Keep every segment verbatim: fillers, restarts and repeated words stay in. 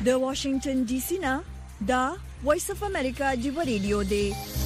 د واشنگټن ډي سي نه دا وایس اف امریکا دی ریډیو دی.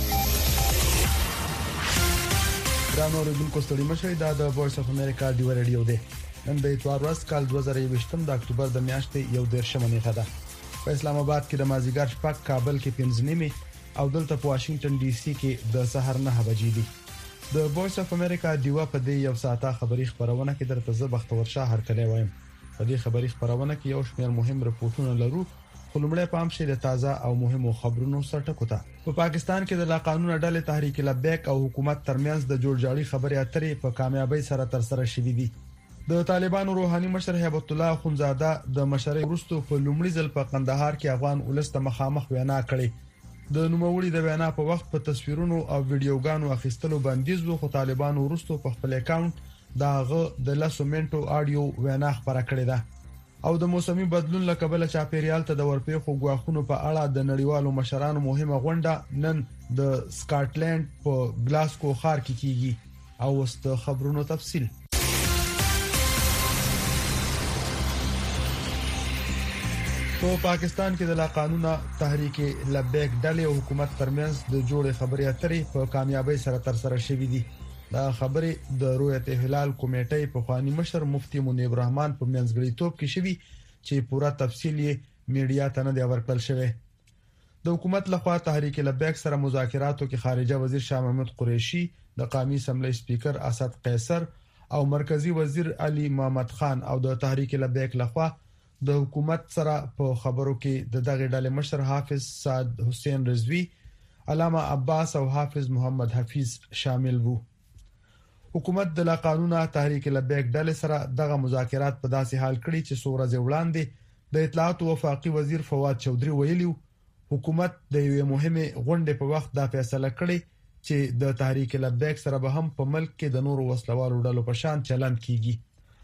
دا نور د کوستړی مشه دا د وایس اف امریکا دی ریډیو دی. نن د اتوار ورځ کال دوه زره یوویشت د اکتوبر د میاشتې یو دیرشمه نیټه ده. په اسلام آباد کې د مازیګر شپږ، کابل کې پنځه نیمه او دلته په واشنگټن ډي سي کې د سحر نه بجې دي. د وایس اف امریکا دیوا په دې یو ساعته خبری خبرونه کې درته زه بختور شاه هرکلی وایم. په دې خبری خبرونه کې یو شمېر مهم رپورټونه لرو، خو لومړی پام شي د تازه او مهمو خبرونو سرټکو ته. په پاکستان کې د لا قانون ډلې تحریک لبیک او حکومت ترمنځ د جوړجاړي خبرې اترې په کامیابی سره تر سره شوې دي. د طالبانو روحاني مشر هیبت الله اخونزاده د مشرۍ وروسته په لومړي ځل په قندهار کې افغان ولس ته مخامخ وینا کړې. د نوموړي د وینا په وخت په تصویرونو او ویډیوګانو اخیستلو بندیز وو، خو طالبانو وروسته په خپل اکاونټ داغه د لاسو منټو اډیو وینا خبره کړې ده او د موسمي بدلون لکبل چاپیریال ته د ورپېخو غواخونو په اړه د نړیوالو مشرانو مهمه غونډه نن د سکاټلند په ګلاسکو ښار کې کیږي. او واست خبرونو تفصیل. په پاکستان کې د لا قانون تحریک لبیک ډلې او حکومت ترمنځ د جوړې خبرې اترې په کامیابی سره تر سره شوې دي. دا خبرې د رؤیت هلال کمیټې په خواني مشر مفتی منیب الرحمن په منځګړیتوب کې شوي چې پوره تفصیل یې میډیا ته نه دی ورکړل شوی. د حکومت لخوا تحریک لبیک سره مذاکراتو کې خارجه وزیر شاه محمود قریشي، د قومي اسمبلی سپیکر اسد قیصر او مرکزی وزیر علي محمد خان او د تحریک لبیک لخوا د حکومت سره په خبرو کې د دغه ډلې مشر حافظ سعد حسین رضوی، علامه عباس او حافظ محمد حفیظ شامل وو. حکومت د لا قانون تحریک لبیک ډلې سره دغه مذاکرات په داسې حال کړی چې څو ورځې وړاندې د اطلاعات او وفاقي وزیر فواد چودري ویلي حکومت د یو مهمه غونډې په وخت دا فیصله کړې چې د تحریک لبیک سره به هم په ملک کې د نورو وسلوالو ډلو په شان چلند کیږي.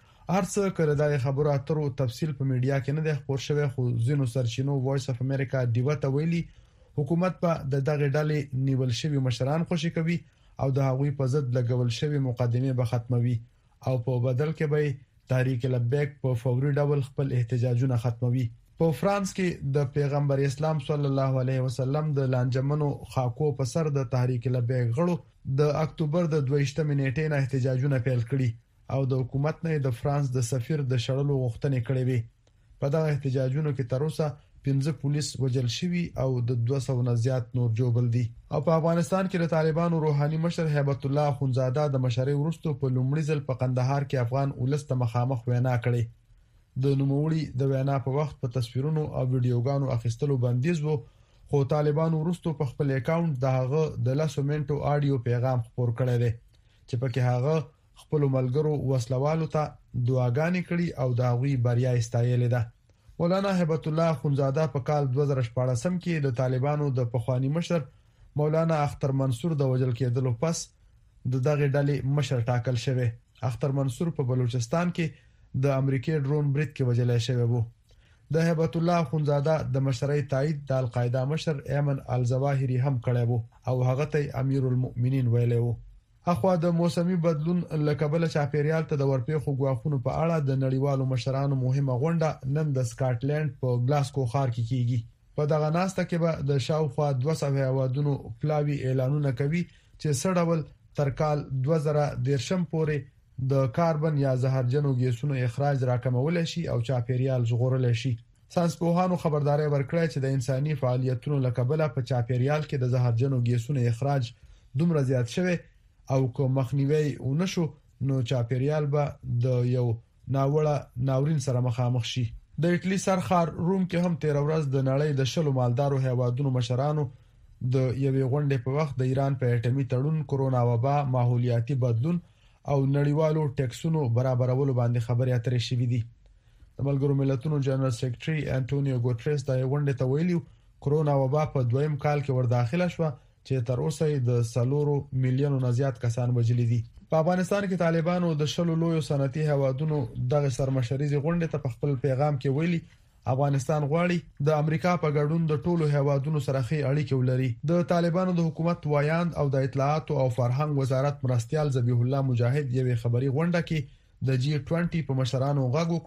هرڅه کړه د خبرو اترو تفصیل په میډیا کې نه دی خبر شوی، خو ځینو سرچینو وایس اف امریکا دیوا ته ویلي حکومت په د دغه ډلې نیول شوی مشران خوشی کوي او د هغوی په ضد لګول شوی مقدمه به ختموي او په بدل کې به تحریک لبیک په فوري ډول خپل احتجاجونه ختموي. په فرانس کې د پیغمبر اسلام صلی الله علیه وسلم د لانجمنو خاکو په سر د تحریک لبیک غړو د اکتوبر د دویشتمې نیټې نه احتجاجونه پیل کړي او د حکومت نه د فرانس د سفیر د شړلو غوښتنې کړې وي. په دغه احتجاجونو کې تر اوسه پنځه پولیس وژل شوي او د دوه سوو نه زیات نور جوړل دي. او په افغانستان کې د طالبانو روحاني مشر هیبت الله اخونزاده د مشرۍ وروسته په لومړي ځل په قندهار کې افغان ولس ته مخامخ وینا کړې. د نوموړي د وینا په وخت په تصویرونو او ویډیوګانو اخیستلو بندیز وو، خو طالبانو وروسته په خپل اکاونټ دغه د لاسو منټو اډیو پیغام خپور کړی دی چې پکې هغه خپل ملګرو وسلوالو ته دعاګانې کړي او د هغوی بریا استایلې ده. مولانا هیبت الله اخونزاده په کال دوه زره شپاړسم کې د طالبانو د پخوانی مشر مولانا اختر منصور د وژل کېدلو پس د دغه ډلې مشر ټاکل شوی. اختر منصور په بلوچستان کې د امریکای ډرون برید کې وژل شوی وو. د هیبت الله اخونزاده د مشرۍ تایید د القاعده مشر ایمن الظواهری هم کړی وو او هغه ته امیر المؤمنین ویلی وو. اخوا د موسمي بدلون لکبل چاپیریال ته د ورپېخو غواخونو په اړه د نړیوالو مشرانو مهمه غونډه نن د سکاټلند په ګلاسکو ښار کې کیږي. په دغه ناسته کې به د شاوخوا دوه سوه هیوادونو پلاوي اعلانونه کوي چې څه ډول تر کال دوه زره دیرشم پورې د کاربن یا زهرجنو ګیسونو اخراج راکمول شي او چاپیریال ژغورل شي. ساينسپوهانو خبرداري ورکړه چې د انساني فعالیتونو لکبل په چاپیریال کې د زهرجنو ګیسونو اخراج دومره زیات شوی او که مخنیوي ونشو نو چاپیریال به د یو ناوړه ناورین سره مخامخ شي. د ایټلی سرخار روم کې هم تیر ورځ د نړۍ د شلو مالدارو هیوادونو مشرانو د یوې غونډې په وخت د ایران په اټومي تړون، کرونا وبا، ماحولیاتي بدلون او نړیوالو ټیکسونو برابرولو باندې خبرې اترې شوې دي. د ملګرو ملتونو جنرال سیکریټري انټونیو ګوټریس د غونډې ته ویلي کرونا وبا په دویم کال کې ورداخله شوه چې تر اوسه د سلورو میلیونو نه زیات کسان وژلي دي. په افغانستان کې طالبانو د شلو لویو صنعتي هیوادونو دغه سرمشريزي غونډې ته په خپل پیغام کې ویلي افغانستان غواړي د امریکا په ګډون د ټولو هیوادونو سره ښې اړیکې ولري. د طالبانو د حکومت وایاند او د اطلاعات او فرهنګ وزارت مرستيال ذبیح الله مجاهد یوې خبري غونډه کې د جی بیست په مشرانو غږ وکړو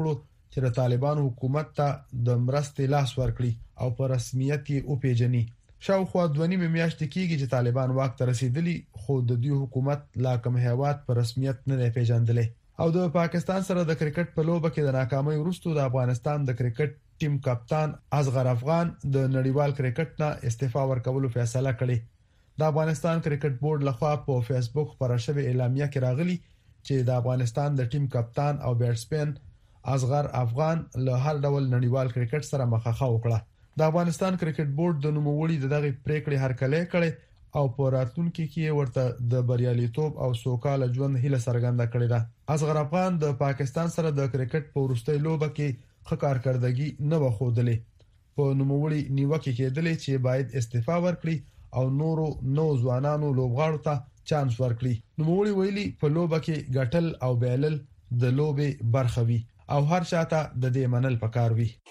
چې د طالبانو حکومت ته د مرستې لاس ورکړي او په رسمیت یې وپیژني. شاوخوا دوه نیمه میاشتې کېږي چې طالبان واک ته رسیدلی، خو د دوی حکومت لا کوم هیواد په رسمیت نه پیژندلی. او د پاکستان سره د کرکټ په لوبه کې د ناکامۍ وروسته د افغانستان د کرکټ ټیم کپتان اصغر افغان د نړیوال کرکټ نه استعفا ورکولو فیصله کړې. د افغانستان کرکټ بورډ لخوا په فیسبوک خبره شوې اعلامیه کې راغلي چې د افغانستان د ټیم کپتان او بیټسمن اصغر افغان له هر ډول نړیوال کرکټ سره مخه وکړه. د افغانستان کرکټ بورډ د نوموړي د دغه پریکړې هرکلی کړي او په راتلونکي کې ورته د بریالیتوب او سوکاله ژوند هیله څرګنده کړې ده. اصغر افغان د پاکستان سره د کرکټ په وروستۍ لوبه کې ښه کارکردګي نه وښودلې. په نوموړي نیوکه کېدلې چې باید استعفا ورکړي او نورو نو ځوانانو لوبغاړو ته چانس ورکړي. نوموړي ویلي په لوبه کې ګټل او بیلل د لوبې برخه وي او هر چاته د دې منل پکار وي.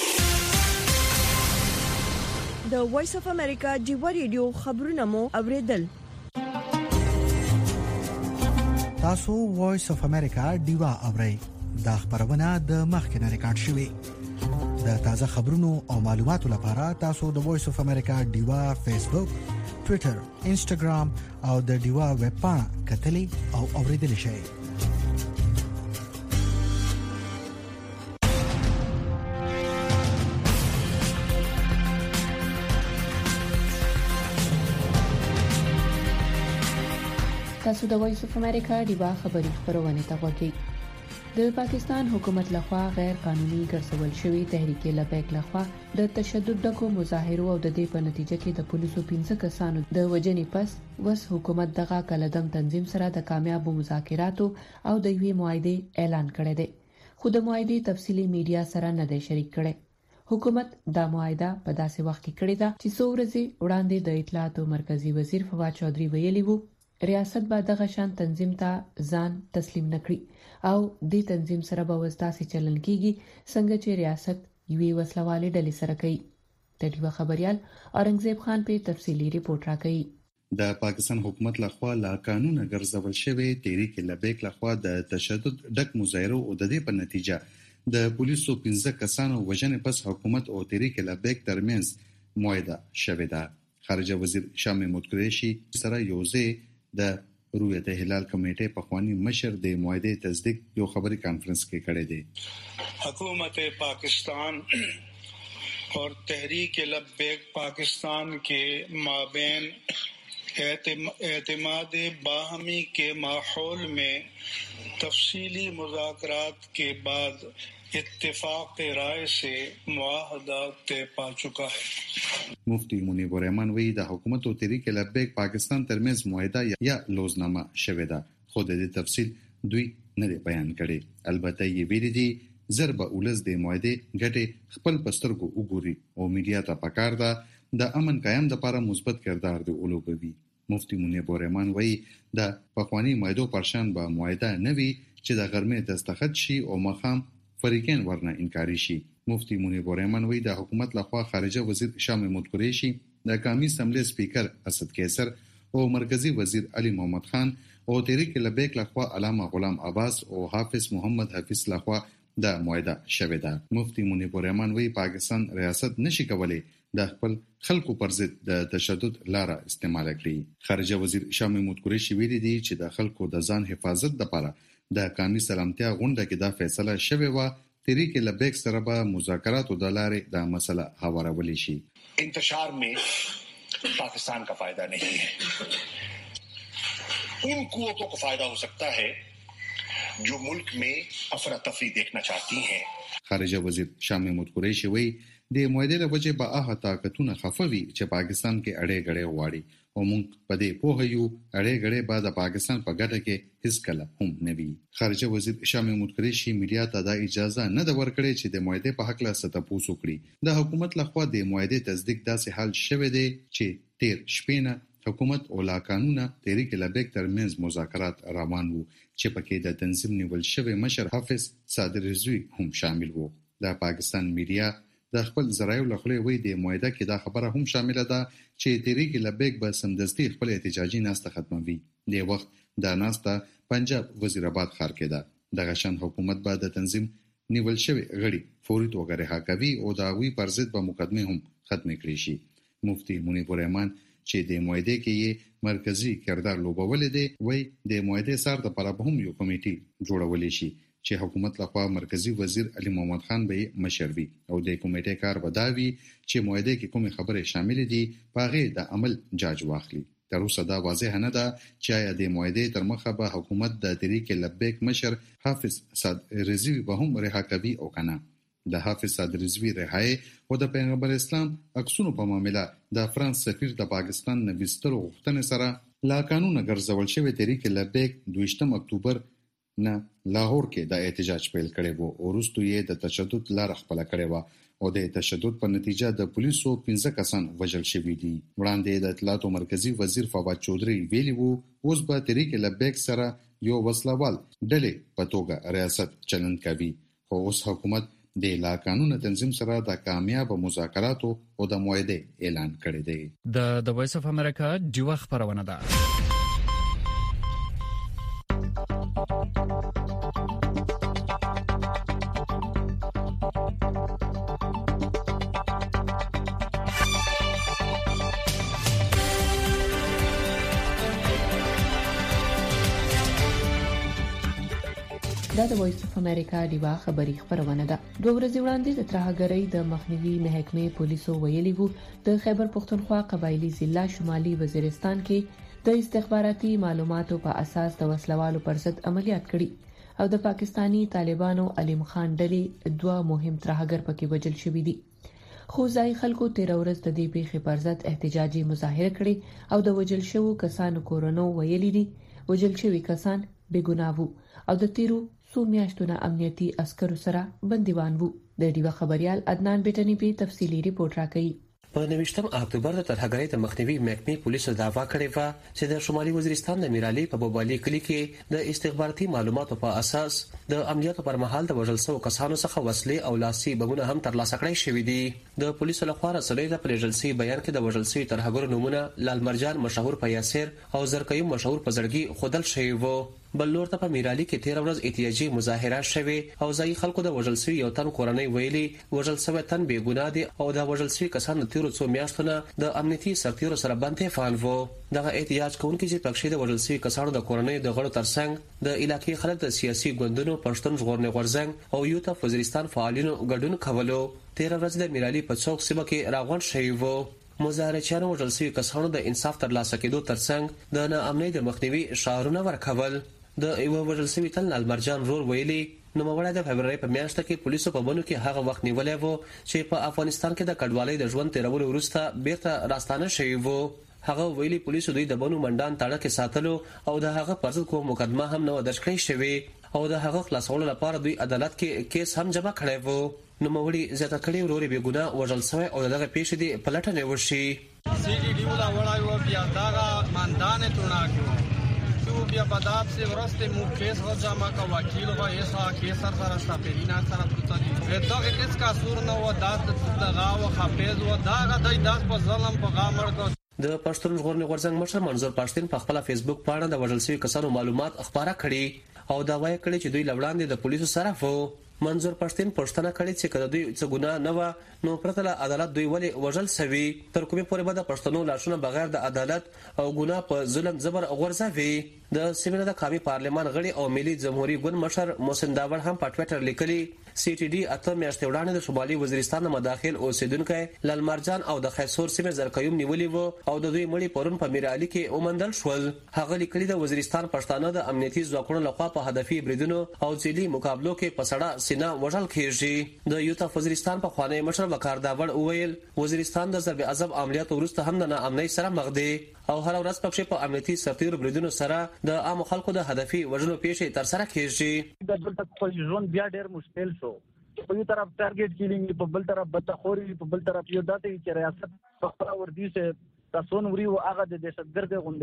د وایس اف امریکا ډیوا ریډیو خبرونه مو اوریدل. تاسو وایس اف امریکا ډیوا اورئ. دا خبرونه د مخکنه ریکارډ شوې. د تازه خبرونو او معلوماتو لپاره تاسو د وایس اف امریکا ډیوا فیسبوک، ټوئیټر، انسټاګرام او د ډیوا ویب پاڼه کتلې او اوریدل شئ. تاسو د وایس اف امریکا ډیوا خبري خبرونه ته وګورئ. د پاکستان حکومت لخوا غیر قانوني ګرځول شوی تحریک لبیک لخوا د تشدد دغه مظاهرو او د دې په نتیجه کې د پولیسو پنځه کسانو د وجنې پس وس حکومت دغه کلدم تنظیم سره د کامیابو مذاکراتو او د یوې معاهده اعلان کړی دی، خو د معاهده تفصیلی میډیا سره نه دی شریک کړی. حکومت دا معاهده په داسې وخت کې کړی دا چې څو ورځې وړاندې د اطلاعات او مرکزی وزیر فواد چودھری ویلي وو ریاست به دغه شان تنظیم ته ځان تسلیم نکړي او د تنظیم سره به وستاسي چلن کیږي څنګه چې ریاست یوې وسلوالې ډلې سره کوي. د ډیوا خبريال اورنګزیب خان په تفصیلی ریپورت راکړي. د پاکستان حکومت لخوا لا قانون ګرځول شوی تحریک لبیک لخوا د تشدد ډک مظاهرو او د دې په نتیجه د پولیسو پنځه کسانو وژنې پس حکومت او تحریک لبیک ترمنځ معاهده شوې ده. خارجه وزیر شاه محمود قریشي سره یوځای د رویت هلال کمیټې په خوانی مشر د معاهده تصدیق یو خبري کانفرنس کې کړی دی. حکومت پاکستان اور تحریک لبیک پاکستان کے مابین اعتماد باہمی کے ماحول میں تفصیلی مذاکرات کے بعد اتفاق رائے سے معاہدہ طے پا چکا ہے. مفتی منیب الرحمن وی د حکومت او تحریک لبیک پاکستان ترمنځ معاهده یا لوزنامه شوې ده، خو د دې تفصیل دوی نه دی بیان کړي. البته یې ویلي دي ضرب اولز د معاهده ګټه خپل پسترګو وګوري او میډیا ته پکار ده د امن قائم لپاره مثبت کردار دی ولوبوي. مفتی منیب الرحمن وی د پخوانی معاهدو پرشان به معاهده نه وي چې د غرمه دستخط شي او مخام فریقین ورنه انکاری شي. مفتی منیب الرحمن وی د حکومت لخوا خارجه وزیر شاه محمود قریشي، د قومي اسمبلی سپیکر اسد کیسر او مرکزی وزیر علي محمد خان او تحریک لبیک لخوا علامه غلام عباس او حافظ محمد حفیظ لخوا د معاهده شوې ده. مفتی منیب الرحمن وی پاکستان ریاست نشي کولای د خپل خلکو پر ضد د تشدد لاره استعمال کړي. خارجه وزیر شاه محمود قریشي ویلي دي چې د خلکو د ځان حفاظت لپاره د قومي سلامتیا غونډه کې دا فیصله شوې و تحریک لبیک سره به مذاکرات او د لارې د مسله هوارول شي. انتشار میں پاکستان کا فائدہ نہیں ہے، ان قوتوں کو فائدہ ہو سکتا ہے جو ملک میں افراتفری دیکھنا چاہتی ہیں. خارجه وزیر شاه محمود قریشي وی د معاهدې له وجې به هغه طاقتونه خفوي چې پاکستان کې اړې غړې واړي او موږ په دې پوه یو اړې غړې به د پاکستان په ګټه کې هیڅ کله هم نه وي. خارجه وزیر شاه محمود قریشي میډیا ته دا اجازه نه ده ورکړې چې د معاهدې په حق لا ستاسو وکړي. د حکومت لخوا د معاهدې تصدیق داسې حال شوه دی چې تیر شپې نه حکومت او لا قانونه تحریک لبیک ترمنځ مذاکرات روان وو چې پکې د تنظیم نیول شوی مشر حافظ صادر رضوی هم شامل وو. د پاکستان میډیا د خپل ذرایو لخوا وی د معاهده کې دا خبره هم شامل ده چې تحریک لبیک به سمدستي خپل احتجاجي ناسته ختموي. د وخت دا ناسته پنجاب وزیر آباد ښار کې ده. د غشن حکومت به د تنظیم نیول شوی غړي فوري توګه رها کوي او د هغوی پر ضد به مقدمه هم ختم کړي شي. مفتي منیب الرحمن چې د معاهده کې یې مرکزی کردار لوبولې دی وای د معاهده سره د پر هم یو کمیټي جوړولې شي چې حکومت لخوا مرکزی وزیر علي محمد خان به مشر وي او د کمیټې کار بداوي چې معاهده کې کومه خبره شامل دي پاغه د عمل جاج واخلي. تر اوسه دا واضح نه ده چې آیا د معاهده تر مخه به حکومت د طریق لبیک مشر حافظ صاد رضوی به هم رها کوي او کنه. د حافظ صاد رضوی رهایی او د پیغمبر اسلام عکسونو په معاملې د فرانس سفیر د پاکستان نه وسترو غوښتنې سره لا قانون ګرځول شوی طریق لبیک دویشتم اکتوبر نه لاهور کې د احتجاج پیل کړي وو او وروسته یې د تشدد لار خپل کړي وو او د تشدد په نتیجه د پولیسو پنځه کسان وژل شوي دي. وړاندې د اطلاعاتو مرکزی وزیر فواد چودري ویلي وو اوس به طریق لبیک سره یو وسلوال ډلې په توګه ریاست چلند کوي. خو اوس حکومت د لا قانون تنظیم سره د کامیاب مذاکراتو او د معاهده اعلان کړی دی. د د وایس اف امریکا ډیوه خبرونه ده. دا د وایس اف امریکا ډیوه خبری خبرونه ده. دوه ورځې وړاندې د ترهګرۍ د مخنیوي محکمې پولیسو ویلي وو د خیبر پختونخوا قبایلی ضلع شمالي وزیرستان کې د استخباراتي معلوماتو په اساس د وسلوالو پر ضد عملیات کړي او د پاکستانی طالبانو علیم خان ډلې دوه مهم ترهګر پکې وژل شوي دي. خو ځای خلکو تیر ورځ د دې پیښې پر ضد احتجاجي مظاهره کړې او د وژل شوو کسانو کورونو ویلي دي وژل شوي کسان بې ګناه وو او د تیرو څو میاشتو نه امنیتي عسکرو سره بندیوان وو. د ډیوه خبريال عدنان بیٹنی په تفصیلی ریپورت راکړي. په نوښتم اکتوبر د ترهګرۍ د مخنیوي محکمې پولیسو دعوا کړې و چې د شمالي وزیرستان د میرالي په بوبالي کلی کې د استخباراتي معلوماتو په اساس د عملیاتو پر مهال د وژل شوو کسانو څخه وسلې او لاسي بمونه هم ترلاسه کړای شوې دي. د پولیسو لخوا رسنۍ ته په رجلسي بیان کې د وژل شوي ترهګرو نمونه لال مرجان مشهور په یاسر او زرقیم مشهور په زړګي خودل شوی وو. بل لور ته په میرالي کې تیر ورځ احتجاجي مظاهره شوه او ځای خلکو د وژل شوی یو تن کورنۍ ویلي وژل شوی تن بې ګناه دي او د وژل شوی کسان د تیرو څو میاشتو نه د امنیتي سرتیرو سره باندې فعال وو. دغه احتجاج کوونکي چې پکښې د وژل شوی کسانو د کورنۍ د غړو ترڅنګ د علاقې خلک د سیاسي ګوندونو پښتون ژغورنې غورځنګ او یو ته وزیرستان فعالینو ګډون کولو. تیر ورځ د میرالي په څوک سیمه کې راغونډ شوی وو. مظاهرچیانو وژل شوی کسانو د انصاف ترلاسه کېدو ترڅنګ د ناامنۍ د مخنیوي شعارونه ورکول. د یو وژل شوي تن لال مرجان رور ویلي نوموړی د فبرवरी په میاشت کې پولیسو په بنو کې هغه وخت نیولې وو چې په افغانستان کې د کډوالۍ د ژوند تیرولو وروسته بیرته راستانه شوی وو. هغه ویلي پولیسو دوی د بنو منډان تاړه کې ساتلو او د هغه پر ضد کوم مقدمه هم نه درج کړې شوې او د هغه خلاصولو لپاره دوی عدالت کې کیس هم جمع کړی وو. نوموړي زیاته کړي ورور بې ګناه وژل شوی او دغه پیښې دی پلټنه وشي. سی ډي ډي ولا وړای و بیا دغه مندان توناکو بیا بداب سے ورسته مو کیس ہو جمع کا وکیل و ایسا کیسر سره سپرینا سره پروتدي دغه کیس کا سور نو و داس دغه و خپېز و دغه د داس په ظلم په غامر کو. د پښتون ژغورنې غورځنګ مشر منظور پښتين په خپل فیسبوک باندې د وژل شوی کسانو معلومات خبره کړي او دا وایي کړي چې دوی لوړاندې د پولیسو سره وو. منظور پښتين پښتنه کړي چې کله دوی څه ګناه نه و نو پرته له عدالت دوی ولې وژل شوی. تر کومه پورې به د پښتنو لاشونه بغیر د عدالت او ګناه په ظلم زبر غورځوي. د سیمه د قومي پارلمان غړي او ملي جمهوریت ګوند مشر محسن داور هم په ټوئیټر لیکلي سی ټي ډي اته میاشتې وړاندې د شمالي وزیرستان د مداخل اوسیدونکو لال مرجان او د خیسور سیمه زرقیوم نیولې وو او د دوی مړي پرون په میرالي کې اومندل شول. هغه لیکلي د وزیرستان پښتانه د امنیتي ځواکونو لخوا په هدفي بریدونو او ځلي مقابلو کې په سړه سینه وژل کېږي. د یوتا وزیرستان په خوانی مشر وقار داور وویل وزیرستان د ضرب عذاب عملیات وروسته هم د ناامنۍ سره مخ دی او هر ورځ پکښې په امنیتي سرتیرو بریدونو سره د عام خلکو د هدفي وژنو پیښې تر سره کېږي. د دلته خپل ژوند بیا ډېر مشکل شو. په یو طرف ټارګټ کیلینګ په بل طرف بدخوري په بل طرف یو داتې چې ریاست په خپل وردی سه تاسو نوري او هغه د دهشتګرد غونډه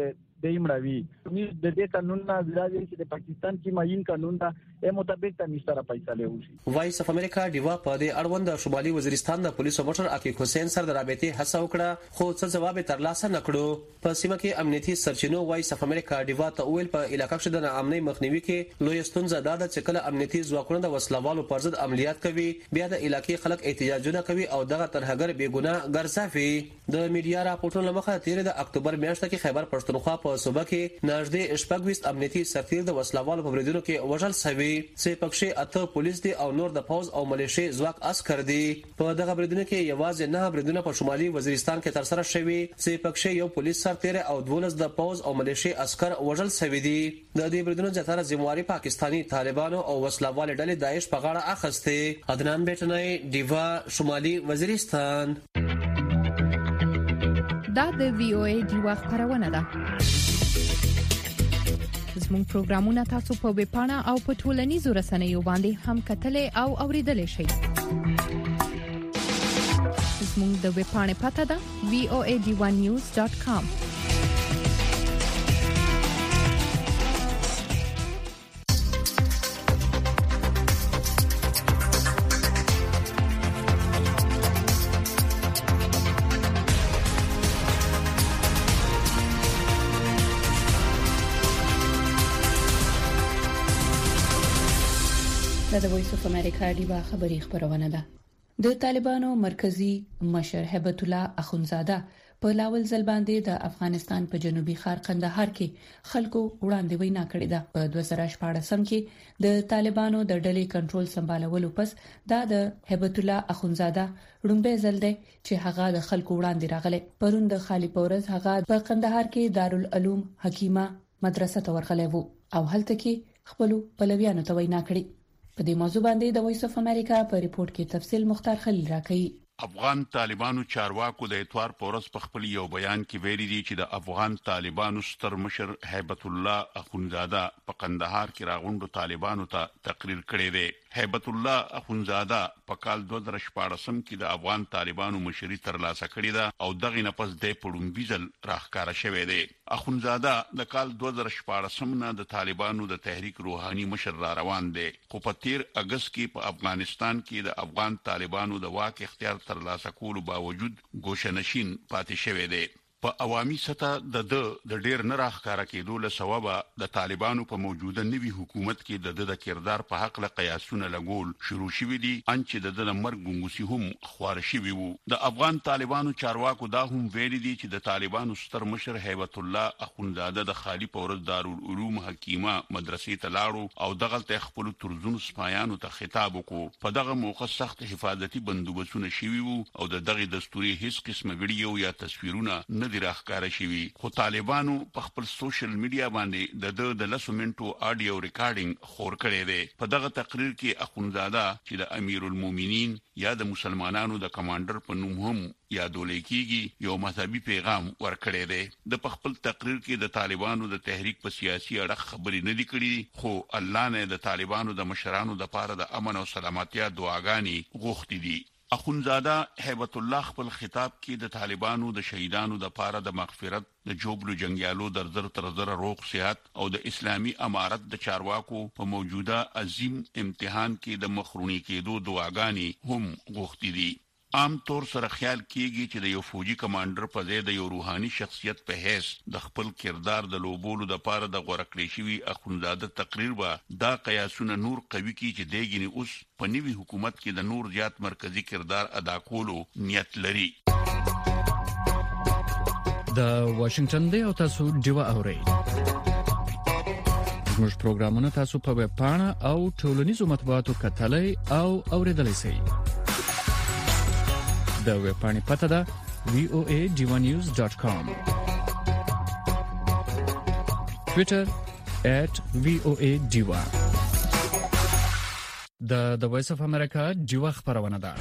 دیمړوي د دې قانون نه ځای چې د پاکستان کې معین قانون دا یې مطابق د نشتره فیصله وشي. وایس اف امریکا ډیوا په دې اړوند د شمالي وزیرستان د پولیسو مشر عقیق حسین سره د رابطې هڅه وکړه خو څه جواب ترلاسه نکړو. په سیمه کې امنیتي سرچینو وایس اف امریکا ډیوا ته ویل په علاقې کې د ناامنۍ مخنیوي کې لوی ستونزه ده چې کله امنیتي ځواکونه د وسلوالو پر ضد عملیات کوي بیا د علاقې خلک احتجاجونه کوي او دغه ترهګر بیګناه ګرځوي. د میډیا راپورټونو لمخه تیر د اکتوبر میاشت کې خیبر پښتونخوا په صوبه کې نږدې شپږ ویشت امنیتي سرتیر د وسلوالو په بریدونو کې وژل شوي چې پکې اته پولیس دي او نور د پوز او ملیشي ځواک عسكر دي. په دغه بریدونو کې یوازې نه بریدونه په شمالي وزیرستان کې تر سره شوي چې پکې یو پولیس سرتیر او دولس د پوز او ملیشي عسكر وژل شوي دي. د دې بریدونو زیاتره ذمہواری پاکستانی طالبانو او وسلوال ډلې داعش په غاړه اخیسته. عدنان بیٹنای دیوا شمالي وزیرستان. دا د وی او ای دیوا خبرونه ده. زموږ پروګرامونه تاسو په ویب پاڼه او په ټولنیزو رسنیو باندې هم کتلې او اوریدلې شئ. زموږ د ویب پاڼې پته ده وی او ای ډی ون نیوز ډاٹ کام. د وایس اف امریکا دیوا خبری خبرونه ده. د طالبانو مرکزی مشر هیبت الله اخونزاده په لاول ځل باندې د افغانستان په جنوبي ښار قندهار کې خلکو وړاندې وینا کړې ده. په دوه زره شپږ کې د طالبانو د ډلې کنټرول سمبالولو پس دا د هیبت الله اخونزاده لومبه ځل دی چې هغه د خلکو وړاندې راغله. پرون د خالی پورز هغه په قندهار کې دارالعلوم حکیمه مدرسه ته ورغلی وو او هلته کې خپل پلویانو ته وینا کړې. په دې موضوع باندې د وایس اف امریکا په ریپورت کې تفصیل مختار خلیل راکړي. افغان طالبانو چارواکو د اتوار پورس په خپل یو بیان کې ویلي دي چې د افغان طالبانو ستر مشر هیبت الله اخونزاده په قندهار کې راغونډو طالبانو ته تقریر کړی دی. هیبت الله اخونزاده په کال دوه زره شپږ کې د افغان طالبانو مشري ترلاسه کړې ده او دغه نه پس د پړومبي ځل راښکاره شوی دی. اخونزاده د کال دوه زره شپږ نه د طالبانو د تحریک روحاني مشر را روان دی خو په تیر اگست کې په افغانستان کې د افغان طالبانو د واک اختیار ترلاسه کولو باوجود ګوشه‌نشین پاتې شوی دی. په عوامي سطح د د ډیر نه راښکاره کېدو له سببه د طالبانو په موجوده نوي حکومت کې د د کردار په حق له قیاسونه لګول شروع شوي دي ان چې د د مرګ ګنګوسي هم خوار شوي وو. د افغان طالبانو چارواکو دا هم ویلي دي چې د طالبانو ستر مشر هیبت الله اخونزاده د خالی پورز دارالعلوم حکیمه مدرسې ته لاړو او دغلته خپل ترزون سپایانو ته خطاب وکړو. په دغه موقع سخت حفاظتي بندوبستونه شوي وو او د دغه دستوري هیڅ قسمه ویډیو یا تصویرونه نه راخکاره شوی. خو طالبانو په خپل سوشل میډیا باندې د د لسو منټو آډیو ریکارډینګ خور کړی دی. په دغه تقریر کې اخونزاده چې د امیر المؤمنین یا د مسلمانانو د کمانډر په نوم هم یادول کېږي یو مذهبي پیغام ورکړی دی. د په خپل تقریر کې د طالبانو د تحریک په سیاسي اړخ خبرې نه دي کړې خو الله نه د طالبانو د مشرانو د پاره د امن او سلامتیا دعاګانې غوښتي دي. اخونزاده هیبت الله خپل خطاب کې د طالبانو د شهیدانو د پاره د مغفرت د جوبلو جنگیالو در زر تر زر روغ صحت او د اسلامی امارت د چارواکو په موجوده عظیم امتحان کې د مخرونی کېدو دعاګانې هم غوښتي دي. عام طور سره خیال کیږي چې د یو فوجي کمانډر په ځای د یو روحاني شخصیت په حیث د خپل کردار د لوبولو د پاره د غوړکړې شوی اخونزاده تقریر با دا قیاسونه نور قوي کی چې دیګنی اوس په نوي حکومت کې د نور زیات مرکزی کردار ادا کولو نیت لري. د واشنگټن دی او تاسو دیوا اورئ. زموږ پروګرامونه تاسو په ویب پاڼه او ټولنیزو مطبوعاتو کتلای او اوریدلای شئ. د ویب پاڼې پته ده وی او ای ډی ون نیوز ډاٹ کام. ټوئیټر ایٹ وی او ای ډی ون. د د وایس اف امریکا دیوا خبرونه ده.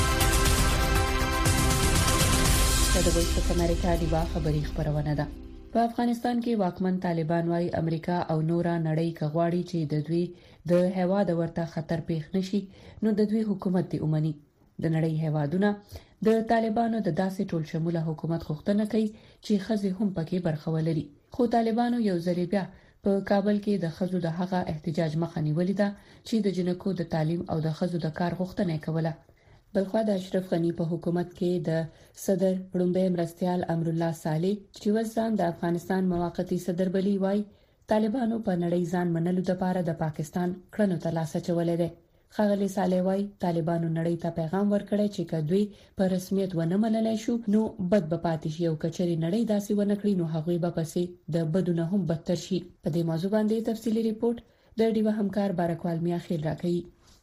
د وایس اف امریکا دیوا خبری خبرونه ده. په افغانستان کې واکمن طالبان وايي امریکا او نورا نړۍ کغواړي چې د دوی د هواد ورته خطر پیښ نشي نو د دوی حکومت دی اومني. د نړۍ هوادونه د طالبانو د داسې ټول شموله حکومت غوښتنه کوي چې خزي هم پکې برخه ولري. خو طالبانو یو ځل بیا په کابل کې د خزو د هغه احتجاج مخه نیولې ده چې د جنکو د تعلیم او د خزو د کار غوښتنه کوله. بلخوا د اشرف غنی په حکومت کې د صدر لومړی مرستيال امر الله صالح چې وزن د افغانستان موقتی صدر بلی وای طالبانو په نړۍ ځان منلو لپاره د پاکستان کړنو ته لاس اچولې ده. خغلی صالح وای طالبانو نړۍ ته پیغام ورکړی چې کدوی په رسمیت ونه منلای شو نو بد به پاتې شي او کچري نړۍ داسې ونه کړی نو هغوی به پسې د بدونه هم بدتر شي. په دې موضوع باندې تفصیلی ریپورت د ډیوه همکار بارکوال میا خیل راکړي.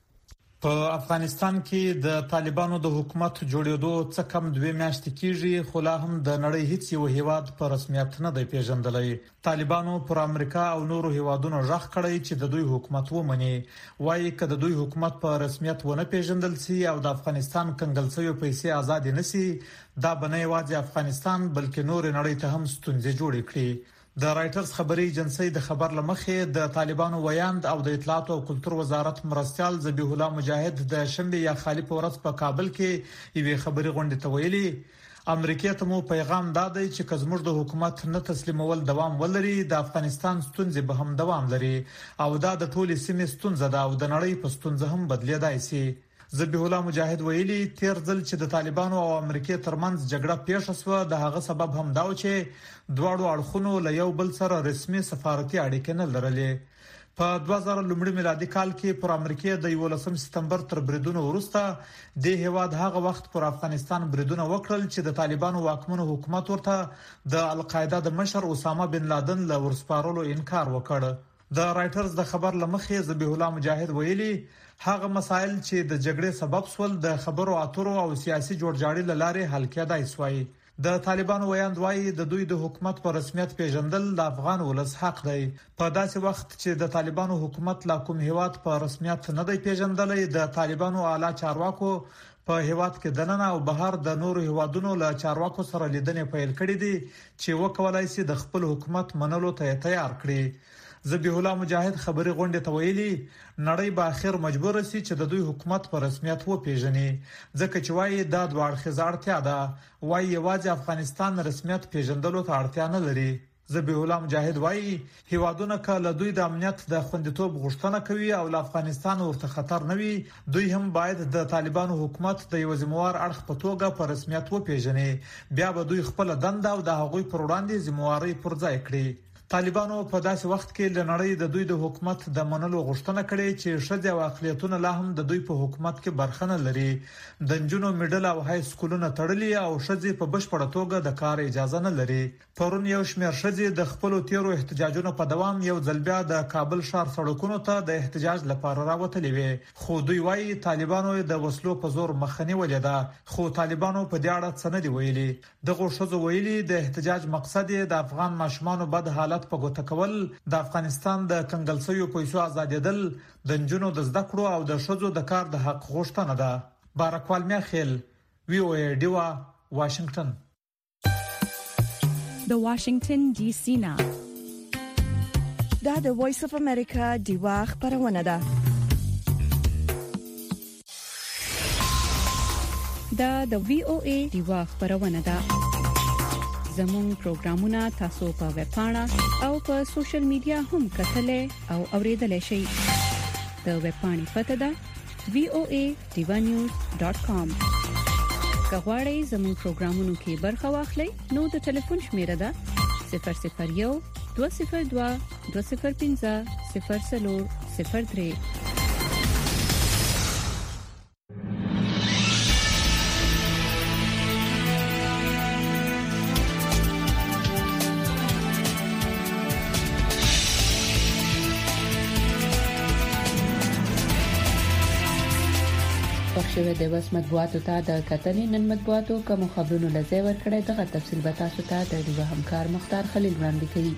په افغانستان کې د طالبانو د حکومت جوړېدو څه کم دوه میاشتې کېږي خو لا هم د نړۍ هیڅ یو هیواد په رسمیت نه دی پیژندلی. طالبانو پر امریکا او نورو هیوادونو ژغ کړی چې د دوی حکومت ومني. وایي چې د دوی حکومت په رسمیت ونه پیژندل شي او د افغانستان کنګل شوی پیسې آزاد نه شي دا بنه یوازې افغانستان بلکې نور نړۍ ته هم ستونزې جوړې کړي. د رائټرز خبري ایجنسی د خبر لمخې د طالبانو ویاند او د اطلاعات او کلتور وزارت مرستيال ذبیح الله مجاهد د شنبه یا خالی پورس په کابل کې یوه خبري غونډه ته ویلي امریکا ته مو پیغام دادی چې کزمر د حکومت نه تسلیمول دوام ولري د افغانستان ستونزې به هم دوام لري او دا د ټولي سیمې ستونزه ده او د نړۍ په ستونزه هم بدلیدای شي. ذبیح الله مجاهد ویلي تیر ځل چې د طالبانو او امریکا ترمنځ جګړه پیښه شوه د هغه سبب هم دا و چې دواړو اړخونو له یو بل سره رسمي سفارتي اړیکې نه لرلې. په دوه زره لومړي میلادي کال کې پر امریکا د یولسم سپتمبر تر بریدونو وروسته د هیواد هغه وخت پر افغانستان بریدونه وکړل چې د طالبانو واکمنو حکومت ورته د القاعده د مشر اسامه بن لادن له ورسپارلو انکار وکړ. د رائټرز د خبر لمخې ذبیح الله مجاهد ویلي هغه مسایل چې د جګړې سبب سول د خبرو اترو او سیاسي جوړجاړي لاره حل کېدای شوی. د طالبانو ویاند وایي د دوی د حکومت په رسمیت پیژندل د افغان ولس حق دی. په داسې وخت چې د طالبانو حکومت لا کوم هیواد په رسمیت نه دی پیژندلې د طالبانو اعلی چارواکو په هیواد کې دننه او بهر د نورو هیوادونو له چارواکو سره لیدنې پیل کړې دي چې وکولای شي د خپل حکومت منلو ته تیار کړي. ذبیح الله مجاهد خبري غونډه ته ویلي نړۍ به اخر مجبور شي چې د دوی حکومت په رسمیت وپیژني ځکه چې وايي دا دوه اړخیزه اړتیا ده وايي یوازې افغانستان رسمیت پیژندلو ته اړتیا نه لري. ذبیح الله مجاهد وايي هیوادونه کله دوی د امنیت د خوندیتوب غوښتنه کوي او له افغانستان ورته خطر نه وي دوی هم باید د طالبانو حکومت د یو ذمہوار اړخ په توګه په رسمیت وپیژني بیا به دوی خپل دنده او د هغوی پر وړاندې ذمہواری پر ځای کړي. طالبانو په داسې وخت کې د نړۍ د دوی د حکومت د منلو غوښتنه کړې چې شذ او اقلیتونه لا هم د دوی په حکومت کې برخه نه لري. د جنونو میډل او های سکولونو تړلي او شذ په بشپړه توګه د کار اجازه نه لري. پرون یو شمېر شذ د خپل تیرو احتجاجونو په دوام یو ځل بیا د کابل ښار سړکونو ته د احتجاج لپاره راوتلي وي خو دوی وايي طالبانو د وسلو په زور مخنی ولیدا خو طالبانو په دې اړه څه نه دی ویلي. دغه شذ ویلي د احتجاج مقصد د افغان ماشومان بد حالت په ګوته کول د افغانستان د کنګل شویو پیسو آزادېدل د جنونو د زده کړو او د شذو د کار د حق غوښتنه ده. بارکوال میا خیل وی او ای ډیوا واشنگټن. د واشنگټن ډي سي نا دا د وایس اف امریکا ډیوا خبرونه ده. دا د وی او ای ډیوا خبرونه ده. زموږ پروګرامونه تاسو په ویب پاڼه او په سوشل میډیا هم کتلای او اوریدلای شئ. د ویب پاڼې پته ده وی او ای ډیوا نیوز ډاټ کام. کغواړئ زموږ پروګرامونو کې برخه واخلئ نو د ټلیفون شمیره ده صفر صفر یو دوه صفر دوه دوه صفر پنځه صفر څلور صفر درې. پښه د وس مطبوعاتو ته د کتنې نن مطبوعاتو کوم خبرونه لځای ورکړی دغه تفصیل به تاسو ته د ډیوه همکار مختار خلیل وړاندې کوي.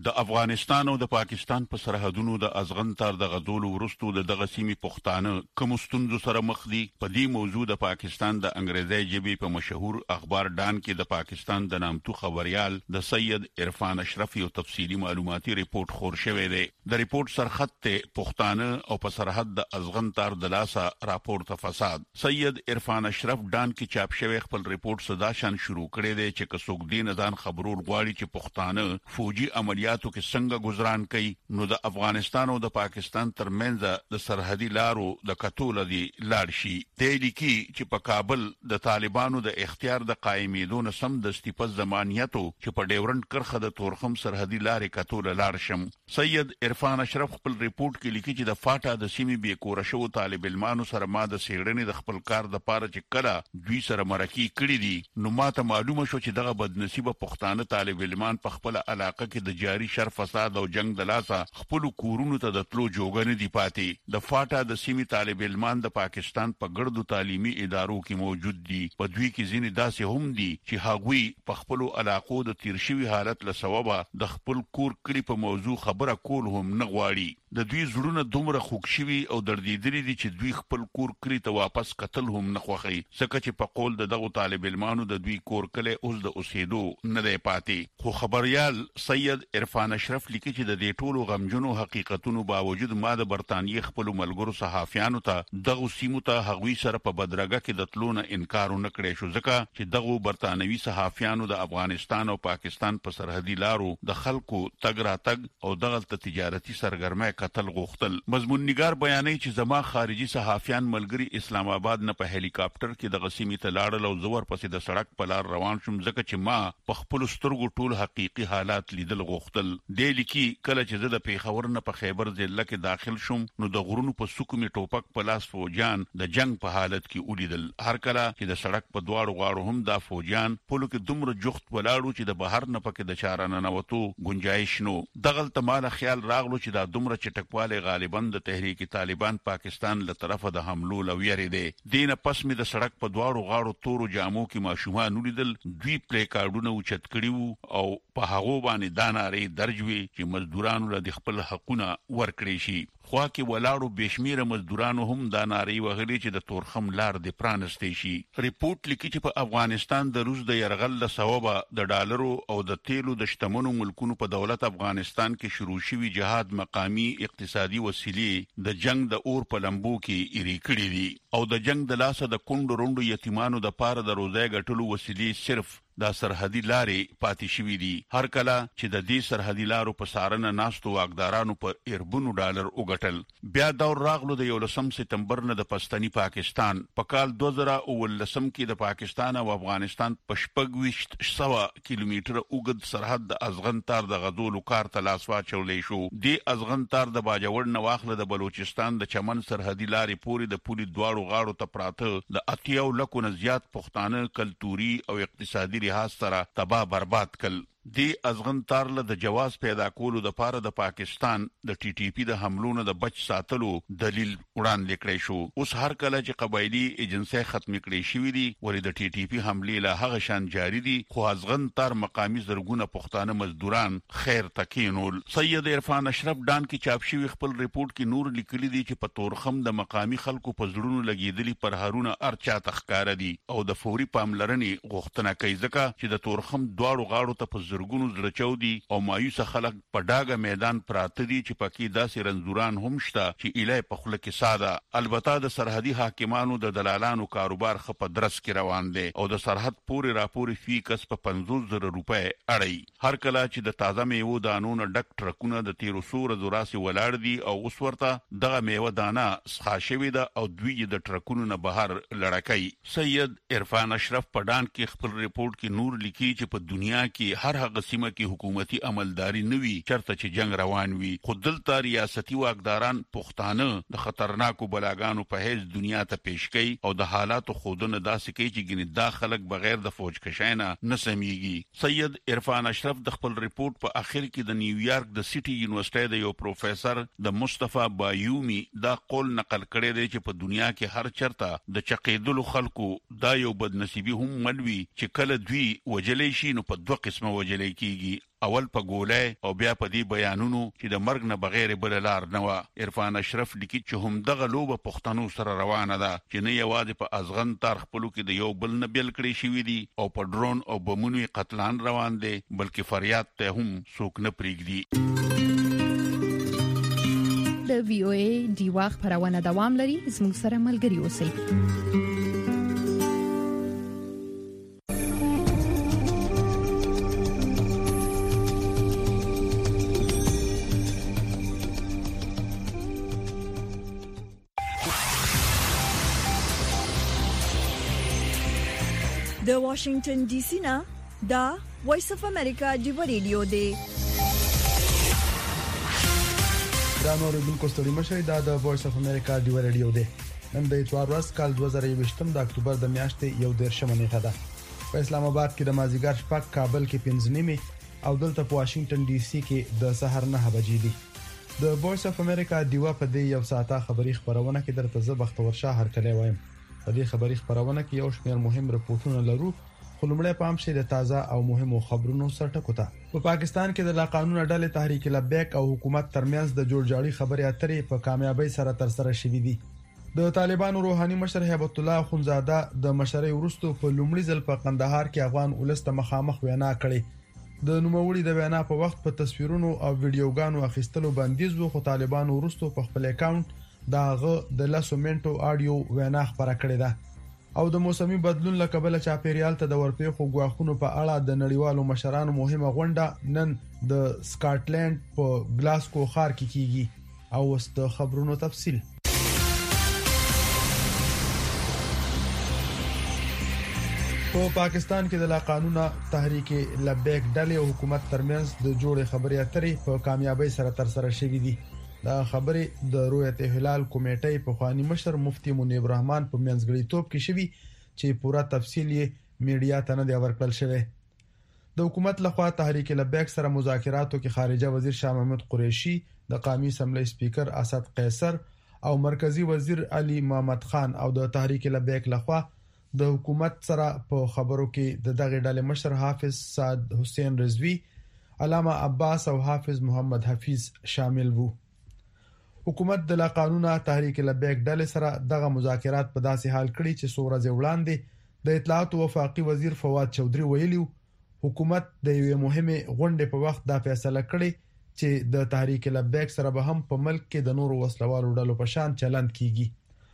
د افغانستان او د پاکستان په سرحدونو د ازغن تر د غزول ورستو د دغه سیمې پښتانه کوم ستونزو سره مخ دي. په دې موضوع د پاکستان د انګریزي ژبې په مشهور اخبار ډان کې د پاکستان د نامتو خبريال د سید عرفان اشرف یو تفصیلی معلوماتي ریپورت خور شوی دی. د ریپورت سرخط ته پښتانه او په سرحد د ازغن تر د لاسه راپورته فساد. سید عرفان اشرف ډان کې چاپ شوی خپل ریپورت صدا شان شروع کړی دی چې کڅوګ دین ځان خبرور غواړي چې پښتانه فوجي عملیاتو کې څنګه گزاران کوي نو د افغانستان او د پاکستان ترمنځ د سرحدي لارو د کټول دی لاړ شي. د لیکي چې په کابل د طالبانو د اختیار د قائمېدو نه سم د استفاده زمانیتو چې په ډیورنډ کرخه د تورخم سرحدي لارې کټول لاړ شم. سید عرفان اشرف خپل ریپورت کې لیکي چې د فاټا د سیمې به کور شو طالب علمانو سره ما د سیړنې د خپل کار د پاره چې کله دوی سره مرکی کړی دي نو ماته معلومه شو چې دغه بدنصیبه پښتانه طالب علمان په خپل علاقه کې د جاری شر فساد او جنگ د لاسه خپل کورونو ته د تلو جوګنې دی پاتې. د فاټا د سیمې طالب علمان د پاکستان په ګردو تعلیمي ادارو کې موجود دي. په دوی کې ځینې داسې هم دي چې هغوی په خپل علاقو د تیر شوی حالت له سببه د خپل کور کړي په موضوع خبره کول هم نه غواړي. د دوی زړونه دومره خوږ شوي او دردیدلي دي چې دوی خپل کور کړي ته واپس قتل هم نه خوښي ځکه چې په قول د دغه طالب علمانو د دوی کور کله اوس د اوسېدو نه دی پاتې. خو خبريال سید عرفان اشرف لیکي چې د دې ټولو غمجنو حقیقتونو باوجود ما د برتانیې خپل ملګرو صحافیانو ته دغه سیمو ته هغوی سره په بدرګه کې د تلونه انکار نه کړی شو ځکه چې دغه برتانوي صحافیانو د افغانستان او پاکستان په سرحدي لارو د خلکو تګ را تګ او دغه تجارتي سرګرمۍ قتل غوښتل. مضمون نگار بیانوي چې زما خارجي صحافیان ملګری اسلام آباد نه په هلیکاپټر کې د غسیمې ته لاړل او زور پسې د سړک په لار روان شوم ځکه چې ما په خپل سترګو ټول حقيقي حالات لیدل غوښتل. د لیکي کله چې زه د پیښور نه په خیبر ضلع کې داخل شوم نو د غرونو په سکومې ټوپک په لاس فوجان د جنگ په حالت کې ولیدل. هر کله چې د سړک په دواړو غاړو هم دا فوجان پلو کې دومره جخت ولاړو چې د بهر نه پکې د چارانه نوتو گنجائش نو. دغه تماله خیال راغلو چې دا دومره چټکواله غالبا د تحریک طالبان پاکستان له طرفه د حملو لویری دی. دینه پس می د سړک په دواړو غاړو تورو جامو کې ماشومان ولیدل. دوی پلی کارډونه اوچت کړیو او په هغه باندې داناري درجوي چې مزدورانو له خپل حقونه ورکړي شي. خو کې ولاړو بشمیره مزدورانو هم دا ناری وغلی چې د تورخم لار د پرانستې شي. ریپورت لیکي چې په افغانستان د روس د يرغل له سببه د ډالرو او د تیلو د شتمنو ملکونو په دولت افغانستان کې شروع شوی جهاد مقامی اقتصادي وسیلې د جنگ د اور په لمبو کې ایری کړی دي او د جنگ د لاسه د کونډو روندو یتیمانو د پاره د روزای غټلو وسیلې صرف دا سرحدي لارې پاتې شوې دي. هر کله چې د دې سرحدي لارو په سارنه ناستو واګدارانو په اربونو ډالر وګټل. بیا دور راغلو د یولسم سپتمبر نه د پښتني پاکستان په کال دوه زره ولسم کې د پاکستان او افغانستان په شپږ سوه کیلومتره اوږد سرحد د ازغن تار د غزولو کار ته لاس واچولې شو. د ازغن تار د باجوړ نه واخله د بلوچستان د چمن سرحدي لارې پورې د پولي دواړو غاړو ته پراته د اتیاو لکو نه زیات پښتانه کلتوري او اقتصادي لحاظ سره تباہ برباد کړ. دی ازغن تار له د جواز پیدا کولو د پاره د پاکستان د ټي ټي پی د حملو نه د بچ ساتلو دلیل وړاندې کړی شو. اوس هر کله چې قبایلی ایجنسی ختم کړي شوې دي ولې د ټي ټي پی حمله له هغه شان جاری دي خو ازغن تار مقامی زرګونه پښتانه مزدوران خیر تکینول. سید عرفان اشرف ډان کې چاپ شوی خپل ریپورت کې نور لیکلي دي چې په تورخم د مقامی خلکو په زړونو لګیدلي پرهارونه ارچا تخکار دي او د فوري پاملرنې غوښتنه کوي ځکه چې د تورخم دواړو غاړو ته په زرګونو زړچو دي او مایوس خلک په ډاګه میدان پراته دي چې پکې داسې رنزوران هم شته چې الای په خله کې ساده. البته د سرحدي حاکمانو د دلالانو کاروبار خپ درس کې روان دي او د سرحد پورې راپورې فی کس په پنځوس زره روپۍ اړي. هر کله چې د تازه میوه دانو نه ډک ټرکونه د تیرو سور زوراسي ولاړ دي او اوس ورته دغه میوه دانه ښه شوی ده او دوی د ټرکونو نه بهر لړکای. سید عرفان اشرف په ډان کې خپل ریپورت کې نور لیکي چې په دنیا کې هر هغه سیمه کې حکومتي عملداري نوي چرته چې جنگ روان وي خو دلته ریاستي واکداران پښتانه د خطرناکو بلاګانو په هیڅ دنیا ته پیش کوي او د حالاتو خودونه داسې کوي چې ګنې دا خلک بغیر د فوج کشاینه نه سميږي. سید عرفان اشرف د خپل ریپورت په اخر کې د نیویارک د سټي یونیورسيټي د یو پروفیسور د مصطفی بایومي دا قول نقل کړی دی چې په دنیا کې هر چرته د چقیدلو خلکو دا یو بدنصیبي هم ملوي چې کله دوی وجلې شي نو په دوه قسمه وجلې وجلې کیږي. اول په ګولای او بیا په دې بیانونو چې د مرګ نه بغیر بل لار نه و. عرفان اشرف لیکي چې هم دغه لوبه پښتنو سره روانه ده چې نه یوازې په ازغن تار خپلو کې د یو بل نه بیل کړی شوی دي او په ډرون او بمونو قتلان روان دي بلکې فریاد ته هم څوک نه پریږدي. د وی او ای دیوا خبرونه دوام لري. زموږ سره ملګري اوسئ. د واشنگټن ډي سي نه دا وایس اف امریکا دی ریډیو دی. دا نور بلکو ستړي مشه دا د وایس اف امریکا دی ریډیو دی. نن د اتوار ورځ کال دوه زره یوویشت د اکتوبر د میاشتې یو دیرشمه نیټه ده. په اسلام آباد کې د مازیګر شپږ، کابل کې پنځه نیمه او دلته په واشنگټن ډي سي کې د سحر نه بجې دي. د وایس اف امریکا دیوا په دې یو ساعته خبری خبرونه کې درته زه بختور شاه هر کله وایم. په دې خبری خبرونه کې یو شمېر مهم رپورټونه لرو. خلمړې پام شي د تازه او مهمو خبرونو سرټکو ته. په پاکستان کې د لا قانون ډلې تحریک لبیک او حکومت ترمنځ د جوړجاړي خبرې اترې په کامیابی سره تر سره شوې دي. د طالبانو روحاني مشر هیبت الله اخونزاده د مشرۍ وروسته په لومړي ځل په قندهار کې افغان ولست مخامخ وینا کړې. د نوموړي د وینا په وخت په تصویرونو او ویډیوګانو اخیستلو بندیز وو، خو طالبانو وروسته په خپل اکاونټ داغه د لاسو منټو آډیو وینا خبره کړې ده. او د موسمي بدلون لکبل چاپیریال ته د ورپېخو غواخونو په اړه د نړیوالو مشرانو مهمه غونډه نن د سکاټلند په ګلاسکو ښار کې کیږي. او وست خبرونو تفصیل. په پاکستان کې د لا قانون تحریک لبیک ډلې او حکومت ترمنځ د جوړې خبرې اترې په کامیابی سره تر سره شوې دي. دا خبرې د رؤیت هلال کمیټې په خواني مشر مفتي منیب رحمان په منځګړیتوب کې شوي چې پوره تفصیل یې میډیا ته نه دی ورکړل شوی. د حکومت لخوا تحریک لبیک سره مذاکراتو کې خارجه وزیر شاه محمود قریشي، د قومي اسمبلی سپیکر اسد قیصر او مرکزی وزیر علي محمد خان او د تحریک لبیک لخوا د حکومت سره په خبرو کې د دغه ډلې مشر حافظ سعد حسین رضوی، علامه عباس او حافظ محمد حفیظ شامل وو. حکومت د لا قانون تحریک لبیک ډلې سره دغه مذاکرات په داسې حال کړي چې څو ورځې وړاندې د اطلاعات او وفاقي وزیر فواد چودري ویلي حکومت د یوې مهمه غونډې په وخت دا فیصله کړې چې د تحریک لبیک سره به هم په ملک کې د نورو وسلوالو ډلو په شان چلند کیږي.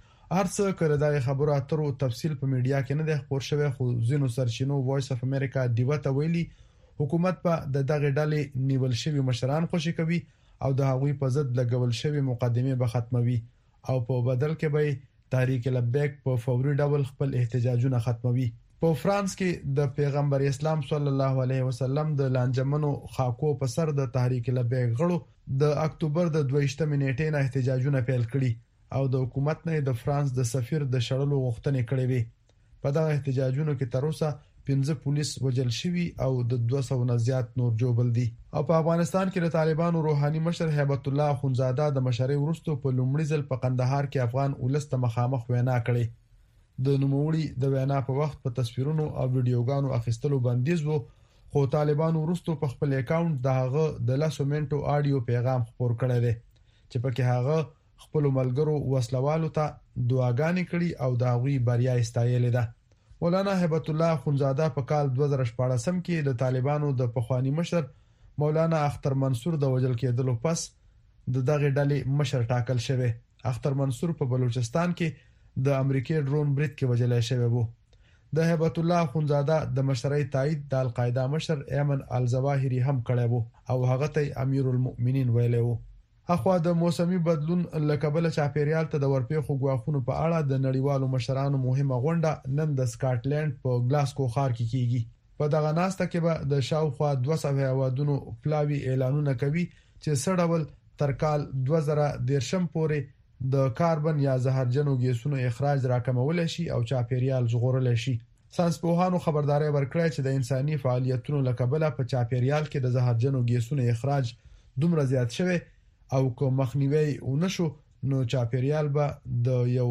هر څه کړه د خبرو اترو تفصیل په میډیا کې نه دی خبر شوی، خو ځینو سرچینو وایس اف امریکا دیوه ته ویلي حکومت په د دغه ډلې نیول شوی مشران خوشي کوي او د هغوی په ضد لګول شوی مقدمه به ختموي او په بدل کې به تحریک لبیک په فوري ډول خپل احتجاجونه ختموي. په فرانس کې د پیغمبر اسلام صلی الله علیه وسلم د لانجمنو خاکو په سر د تحریک لبیک غړو د اکتوبر د دویشتمې نیټې نه احتجاجونه پیل کړي او د حکومت نه د فرانس د سفیر د شړلو غوښتنې کړې وي. په دغه احتجاجونو کې تر اوسه پنځه پولیس وجل شوي او د دوه سوه نه زیات نور جوبل دي. او په افغانستان کې د طالبانو روحاني مشر هیبت الله اخونزاده د مشرۍ وروسته په لومړي ځل په قندهار کې افغان ولست مخامخ وینا کړې. د نوموړي د وینا په وخت په تصویرونو او ویډیوګانو اخیستلو بندیز وو، خو طالبانو وروسته په خپل اکاونټ دغه د لاسو منټو آډیو پیغام خپور کړی دی چې پکې هغه خپل ملګرو وسلوالو ته دعاګانې کړي او د هغوی بریا استایلې ده. مولانا هیبت الله اخونزاده په کال دوه زره شپاړسم کې د طالبانو د پخوانی مشر مولانا اختر منصور د وژل کېدلو پس د دغه ډلې مشر ټاکل شوی. اختر منصور په بلوچستان کې د امریکای ډرون برید کې وژل شوی وو. د هیبت الله اخونزاده د مشرۍ تایید د القاعده مشر ایمن الظواهری هم کړی وو او هغه ته امیر المؤمنین ویلی وو. اخوا د موسمي بدلون لکبل چاپیریال ته د ورپېخو غواخونو په اړه د نړیوالو مشرانو مهمه غونډه نن د سکاټلند په ګلاسکو ښار کې کیږي. په دغه ناسته کې به د شاوخوا دوه سوه هیوادونو پلاوي اعلانونه کوي چې څه ډول تر کال دوه زره دیرشم پورې د کاربن یا زهرجنو ګیسونو اخراج راکمول شي او چاپیریال ژغورل شي. ساينسپوهانو خبرداري ورکړه چې د انساني فعالیتونو لکبل په چاپیریال کې د زهرجنو ګیسونو اخراج دومره زیات شوی او که مخنیوي ونشو نو چاپیریال به د یو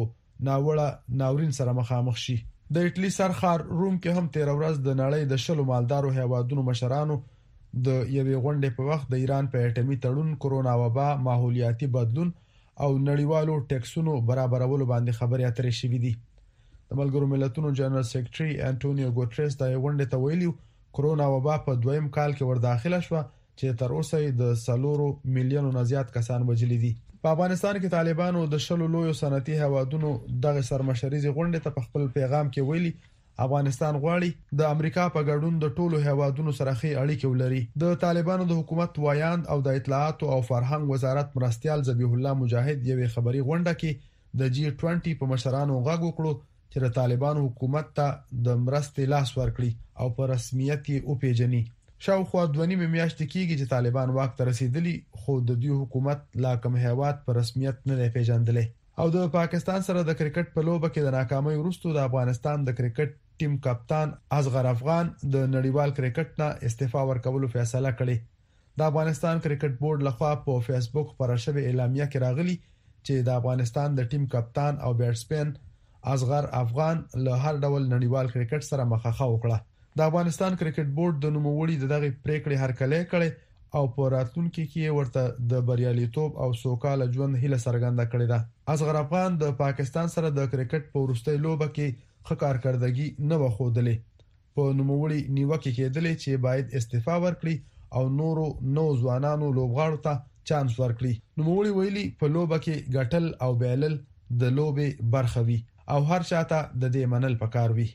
ناوړه ناورین سره مخامخ شي. د ایټلی سرخار روم کې هم تیر ورځ د نړۍ د شلو مالدارو هیوادونو مشرانو د یوې غونډې په وخت د ایران په اټومي تړون، کرونا وبا، ماحولیاتي بدلون او نړیوالو ټیکسونو برابرولو باندې خبرې اترې شوې دي. د ملګرو ملتونو جنرال سیکریټري انټونیو ګوتریس د غونډې ته ویلي کرونا وبا په دویم کال کې ورداخله شوه چې تر اوسه د سلورو میلیونو نه زیات کسان وژلي دي. په افغانستان کې طالبانو د شلو لویو صنعتي هوادونو دغه سرمشريزي غونډې ته په خپل پیغام کې ویلي افغانستان غواړي د امریکا په ګډون د ټولو هوادونو سره ښې اړیکې ولري. د طالبانو د حکومت وایاند او د اطلاعات او فرهنګ وزارت مرستيال ذبیح الله مجاهد یوې خبري غونډه کې د جی بیس په مشرانو غږ وکړو چې د طالبانو حکومت ته د مرستې لاس ورکړي او په رسمیت یې وپیژني. شاوخوا دوه نیمه میاشتې کېږي چې طالبان واک ته رسیدلی، خو د دوی حکومت لا کوم هیواد په رسمیت نه پیژندلی. او د پاکستان سره د کرکټ په لوبه کې د ناکامۍ وروسته د افغانستان د کرکټ ټیم کپتان اصغر افغان د نړیوال کرکټ نه استعفا ورکولو فیصله کړې. د افغانستان کرکټ بورډ لخوا په فیسبوک پر شوی اعلامیه کې راغلی چې د افغانستان د ټیم کپتان او بیټسمن اصغر افغان له هر ډول نړیوال کرکټ سره مخاخه وکړه. د افغانستان کرکټ بورډ د نوموړي د دغه پریکړې هرکلی کړي او په راتلونکي کې ورته د بریالیتوب او سوکاله ژوند هیله څرګنده کړې ده. اصغر افغان د پاکستان سره د کرکټ په وروستۍ لوبه کې ښه کارکردګي نه وښودلې. په نوموړي نیوکه کېدلې چې باید استعفا ورکړي او نورو نو ځوانانو لوبغاړو ته چانس ورکړي. نوموړي ویلي په لوبه کې ګټل او بیلل د لوبې برخه وي او هر چاته د دې منل پکار وي.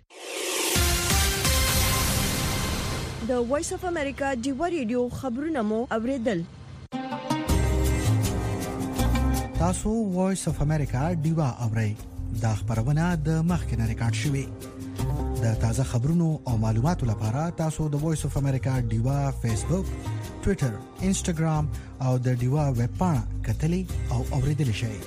د وایس اف امریکا ډیو ریډیو خبرونه مو اوریدل. تاسو وایس اف امریکا ډیو اورئ. دا خبرونه د مخکنه ریکارډ شوې. د تازه خبرونو او معلوماتو لپاره تاسو د وایس اف امریکا ډیو فیسبوک، ټوئیټر، انسټاګرام او د ډیو ویب پاڼه کتلې او اوریدل شئ.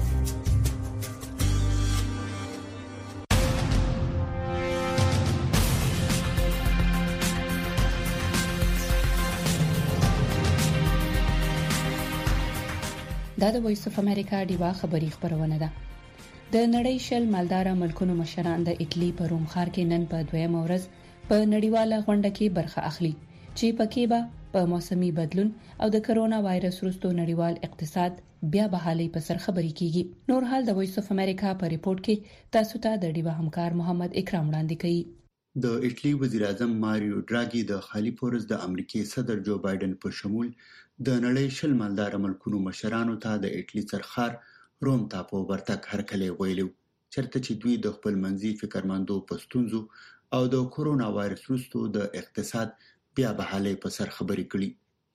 دا د وایس اف امریکا ډیوا خبری خبرونه ده. د نړۍ شل مالدار ملکونو مشران د اټلی په روم ښار کې نن په دویم ورځ په نړیواله غونډه کې برخه اخلي چې پکې به په موسمي بدلون او د کرونا وایرس وروسته نړیوال اقتصاد بیا بحالي په سر خبري کیږي. نور حال د وایس اف امریکا په ریپورت کې تاسو ته د ډیوا همکار محمد اکرام وړاندې کوي. د اټلی وزیر اعظم ماریو ډراګي د خالي پورز د امریکای صدر جو بایدن په شمول د نړۍ شل مالدار ملکونو مشرانو ته د اټلی سرخار روم ټاپو ورتګ هرکلی ویلو، چرته چې دوی د خپل منځي فکرمندو پښتونزو او د کرونا وایرس وروسته د اقتصاد بیا بحالي په سر خبري کړي.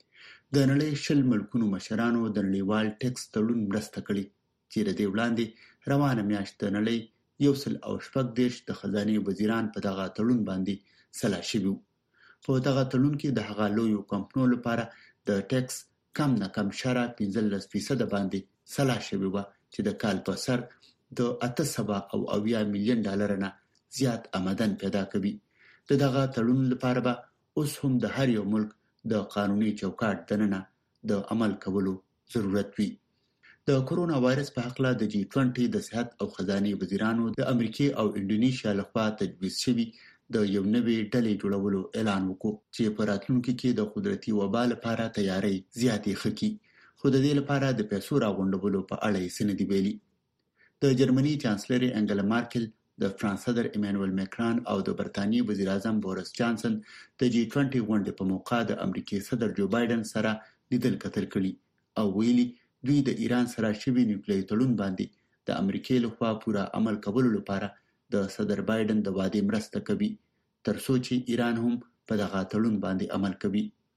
د نړۍ شل ملکونو مشرانو د نړیوال ټیکس تړون مرسته کړي چې د دې وړاندې روانه میاشت د نړۍ یو سل او شپږ دیش د خزانه وزیران په دغه تړون باندې سلا شوي. په دغه تړون کې د هغه لویو کمپنیو لپاره د ټیکس کم نه کم شره پنځلس فیصد باندې سلا شوی و چې د کال په سر د اته سوه او اویا میلیون ډالر نه زیات آمدن پیدا کوي. د دغه تړون لپاره به اوس هم د هر یو ملک د قانوني چوکاټ دننه د عمل کولو ضرورت وي. د کرونا وایرس په حق له د جی بیس د صحت او خزانه وزیرانو د امریکا او انډونیشیا لخوا تجویز شوی د یو نوي ډلې جوړولو اعلان وکړ چې په راتلونکي کې د قدرتي وبا لپاره تیاری زیاتې خکې، خو د دې لپاره د پیسو راغونډولو په اړه یې څه نه دي ویلي. د جرمني چانسلر انګلا مارکل، د فرانس صدر ایمانوئل ماکرون او د برتانیې وزیر اعظم بوریس جانسن د جی بیس غونډې په موقع د امریکای صدر جو بایدن سره لیدل کتل کړي او ویلي دوی د ایران سره شوی نیوکلیري تړون باندې د امریکای لخوا پوره عمل کولو لپاره د صدر بایدن د وعده مرسته کوي تر څو چې ایران هم په دغه تړون باندې عمل کوي.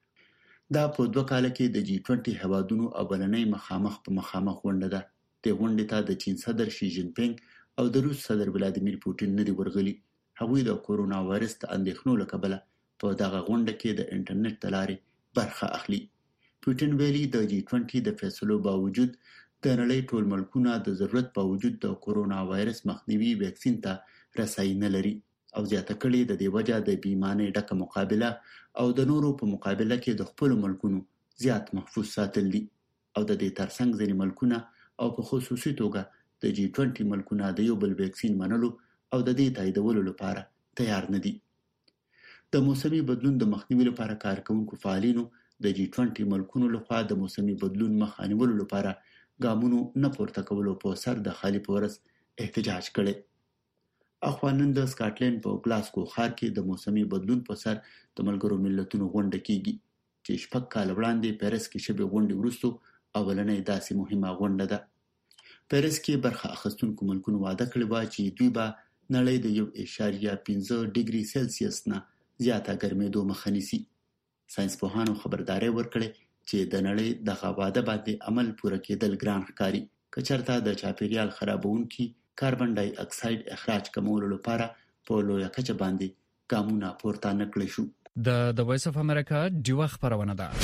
دا په دوه کال کې د جی بیس هوادونو اولنۍ مخامخ په مخامخ غونډه ده. د غونډې ته د چین صدر شي جین پینګ او د روس صدر ولادیمیر پوتین نه دی ورغلي. هغوی د کورونا وایرس د اندېښنو له کبله په دغه غونډه کې د انټرنیټ د لارې برخه اخلي. پوتین ویلي د جی بیس د فیصلو باوجود د نړۍ ټول ملکونه د ضرورت باوجود د کورونا وایرس مخنیوي ویکسین ته رسایي نه لري او زیاته کړي د دې وجه د بیمانه ډکه مقابله او د نورو په مقابله کې د خپل ملکونو زیات محفوظ ساتل دي او د دې ترڅنګ ځینې ملکونه او په خصوصي توګه د جی بیس ملکونه د یو بل ویکسین منلو او د دې تاییدولو لپاره تیار نه دي. د موسمي بدلون د مخنیوي لپاره کارکونکو فعالینو د جی بیس ملکونو لخوا د موسمي بدلون مخه نیولو لپاره ګامونو نه پورته کولو په سر د خالي پورس احتجاج کړي. اخوانن د سکاټلند په ګلاسکو ښار کې د موسمي بدلون په سر د ملګرو ملتونو غونډه کیږي چې شپږ کال وړاندې پیرس کې شوې غونډې وروسته اولنۍ داسې مهمه غونډه ده. پیرس کې برخه اخیستونکو ملکونو وعده کړې وه چې دوی به نړۍ د یو اعشاریه پنځه ډیګري سلسیس نه زیاته ګرمېدو مخه نیسي. ساینسپوهانو خبرداری ورکړې چې د نړۍ دغه وعده باندې عمل پوره کېدل ګران ښکاري که چېرته د چاپیریال خرابونکي کاربن ډای اکساید اخراج کمولو لپاره په لویه کچه باندې ګامونه پورته نه کړی شو. د د وایس اف امریکا ډیوه خبرونه ده.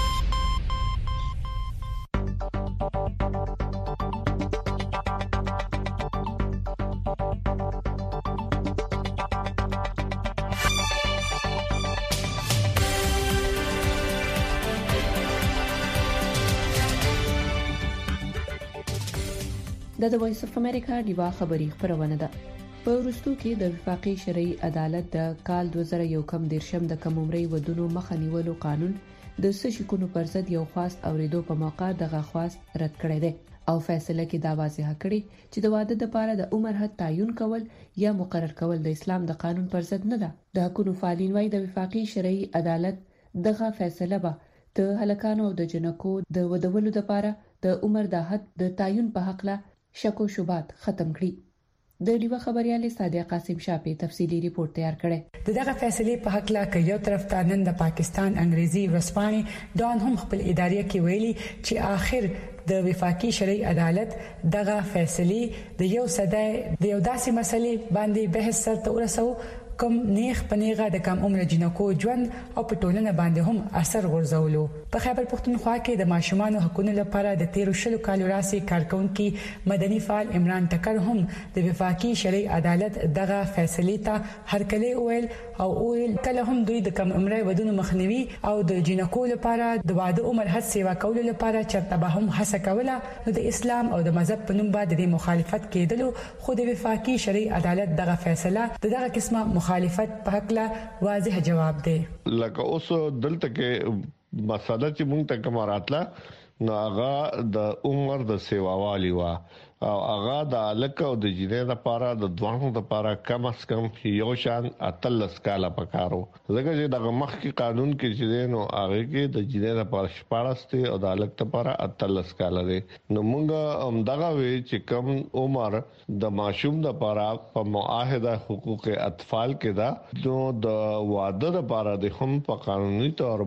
د د وایس اف امریکا ډیوه خبری خبرونه ده. په وروستو کې د وفاقي شرعي عدالت د کال دوه زره یو کم دیرشم د کم عمرۍ ودونو مخه نیولو قانون د سشکونو پر ضد یو خواست اوریدو په موقع دغه خواست رد کړی دی او فیصله کې دا واضح کړی چې د واده لپاره د عمر حد تعین کول یا مقرر کول د اسلام د قانون پر ضد نه ده. د حقوقو فعالین وايي د وفاقي شرعي عدالت دغه فیصله به د هلکانو او د جنکو د ودولو لپاره د عمر د حد د تعین په حق له شک او شبهات ختم کړي. د ډیوه خبريالې صادق قاسم شاپي تفصيلي ریپورت تیار کړی. دغه فیصلې په حق لا کې یو طرف ته نن د پاکستان انګريزي ورسپاني ډان هم خپل ادارې کې ویلي چې آخر د وفاقي شرعي عدالت دغه فیصلې د یو صدې د یو داسې مسلې باندې بحث سره ورسو کوم نیخ پنیغه د کم عمر جنکو ژوند او په ټولنه باندې هم اثر غورځولو. په خیبر پختونخوا کې د ماشومان حقوقو لپاره د تیر شلو کالو راسي کارکونکو مدني فعال عمران ټکر هم د وفاقي شرعي عدالت دغه فیصلې ته هرکلی ویل او ویل کله هم دوی د کم عمر ودونو مخنیوي او د جنکو لپاره د واده عمر حد سیوا کولو لپاره چرته به هم هڅه کوله نو د اسلام او د مذهب په نوم باندې د مخالفت کېدلو خو د وفاقي شرعي عدالت دغه فیصله دغه قسمه مخالفت په حق لا واضح جواب دی. لکه اوس دلته کې مسله چې مونږ ته کوم راتله نو هغه د عمر د سیواوالي وا او هغه د الک او د جنې لپاره د دوه لپاره کم اس کم یو شان اتلس کاله پکارو. ځکه چې د مخ کې قانون کې چې نو هغه کې د جنې لپاره شپارسته او د الک لپاره اتلس کاله دي. نو مونږ هم دغه وی چې کم عمر د ماشوم لپاره په معاهده حقوق اطفال کې دا نو د واده لپاره د هم په قانوني تور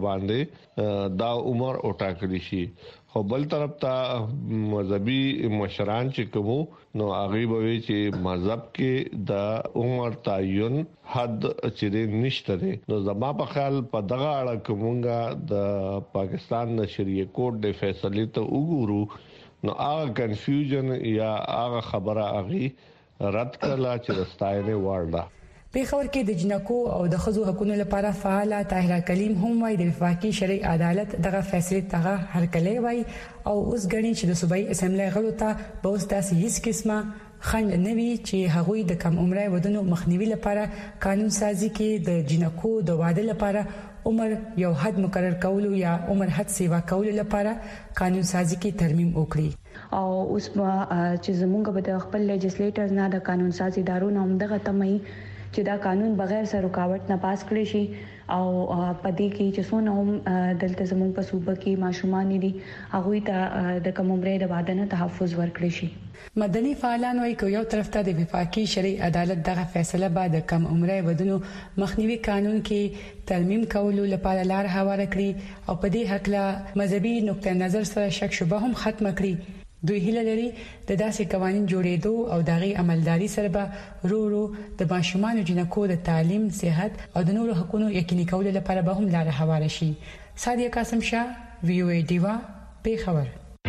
باندې دا عمر او ټاکلی شي. خو بل طرف ته مذهبي مشران چې کوم نو هغه به چې مذهب کې د عمر تعین حد چې نشته دي. نو زما په خیال په دغه اړه کومه د پاکستان نشریه کوډ د فیصلې ته وګورو نو هغه کنفیوژن یا هغه خبره هغه رد کړه چې رستاینه ورده. پیښور کې د جنکو او د خزو حقوقو لپاره فعال طاهره کلیم هم وايي د وفاقي شرعي عدالت دغه فیصله ته هرکلی وای او اوس غني چې د صوبایي اسمبلی غړو ته به اوس تاسو هیڅ قسمه خنډ نه وي چې هغوی د کم عمره ودونو مخنیوي لپاره قانون سازي کې د جنکو د واده لپاره عمر یو حد مقرر کولو یا عمر حد سیوا کولو لپاره قانون سازي کې ترمیم وکړي. او اوس چې زموږ به د خپل لیجسلیټرز نه د قانون سازي ادارو نه هم دغه تمي چې دا قانون بغیر سره رکاوټ نه پاس کړی شي او پدې کې چې څونه هم دلته زموږ په صوبه کې ماشومان دي هغه ته د کوم عمره د واده نه تحفظ ورکړي شي. مدني فعالان وايي چې یو طرف ته د وفاقي شرعي عدالت دغه فیصله بعد کم عمره ودونو مخنیوي قانون کې ترمیم کولو لپاره لار هواره کړی او په دې حق له مذهبي نقطه نظر سره شک شبهه هم ختم کړي. دوی هیله لري د داسې قوانين جوړېدو او دغه عملداري سره به رو رو د ماشومان جنکو د تعلیم، صحت او د نورو حقوقو یقیني کولو لپاره به هم لار هواره شي. صادق قاسم شاه وی او ای ډیوا پیښور.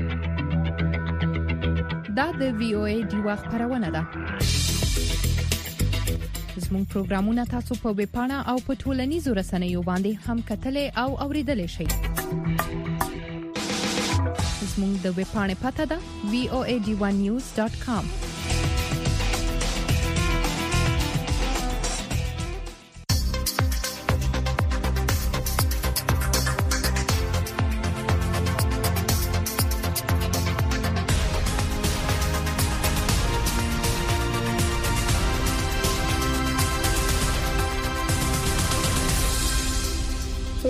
دا د وی او ای ډیوا خبرونه ده. زموږ پروګرامونه تاسو په ویب پاڼه او په ټولنیزو رسنیو باندې هم کتلې او اوریدلې شئ. زموږ د ویب پاڼې پته ده وی او ای ډی ون نیوز ډاټ کام.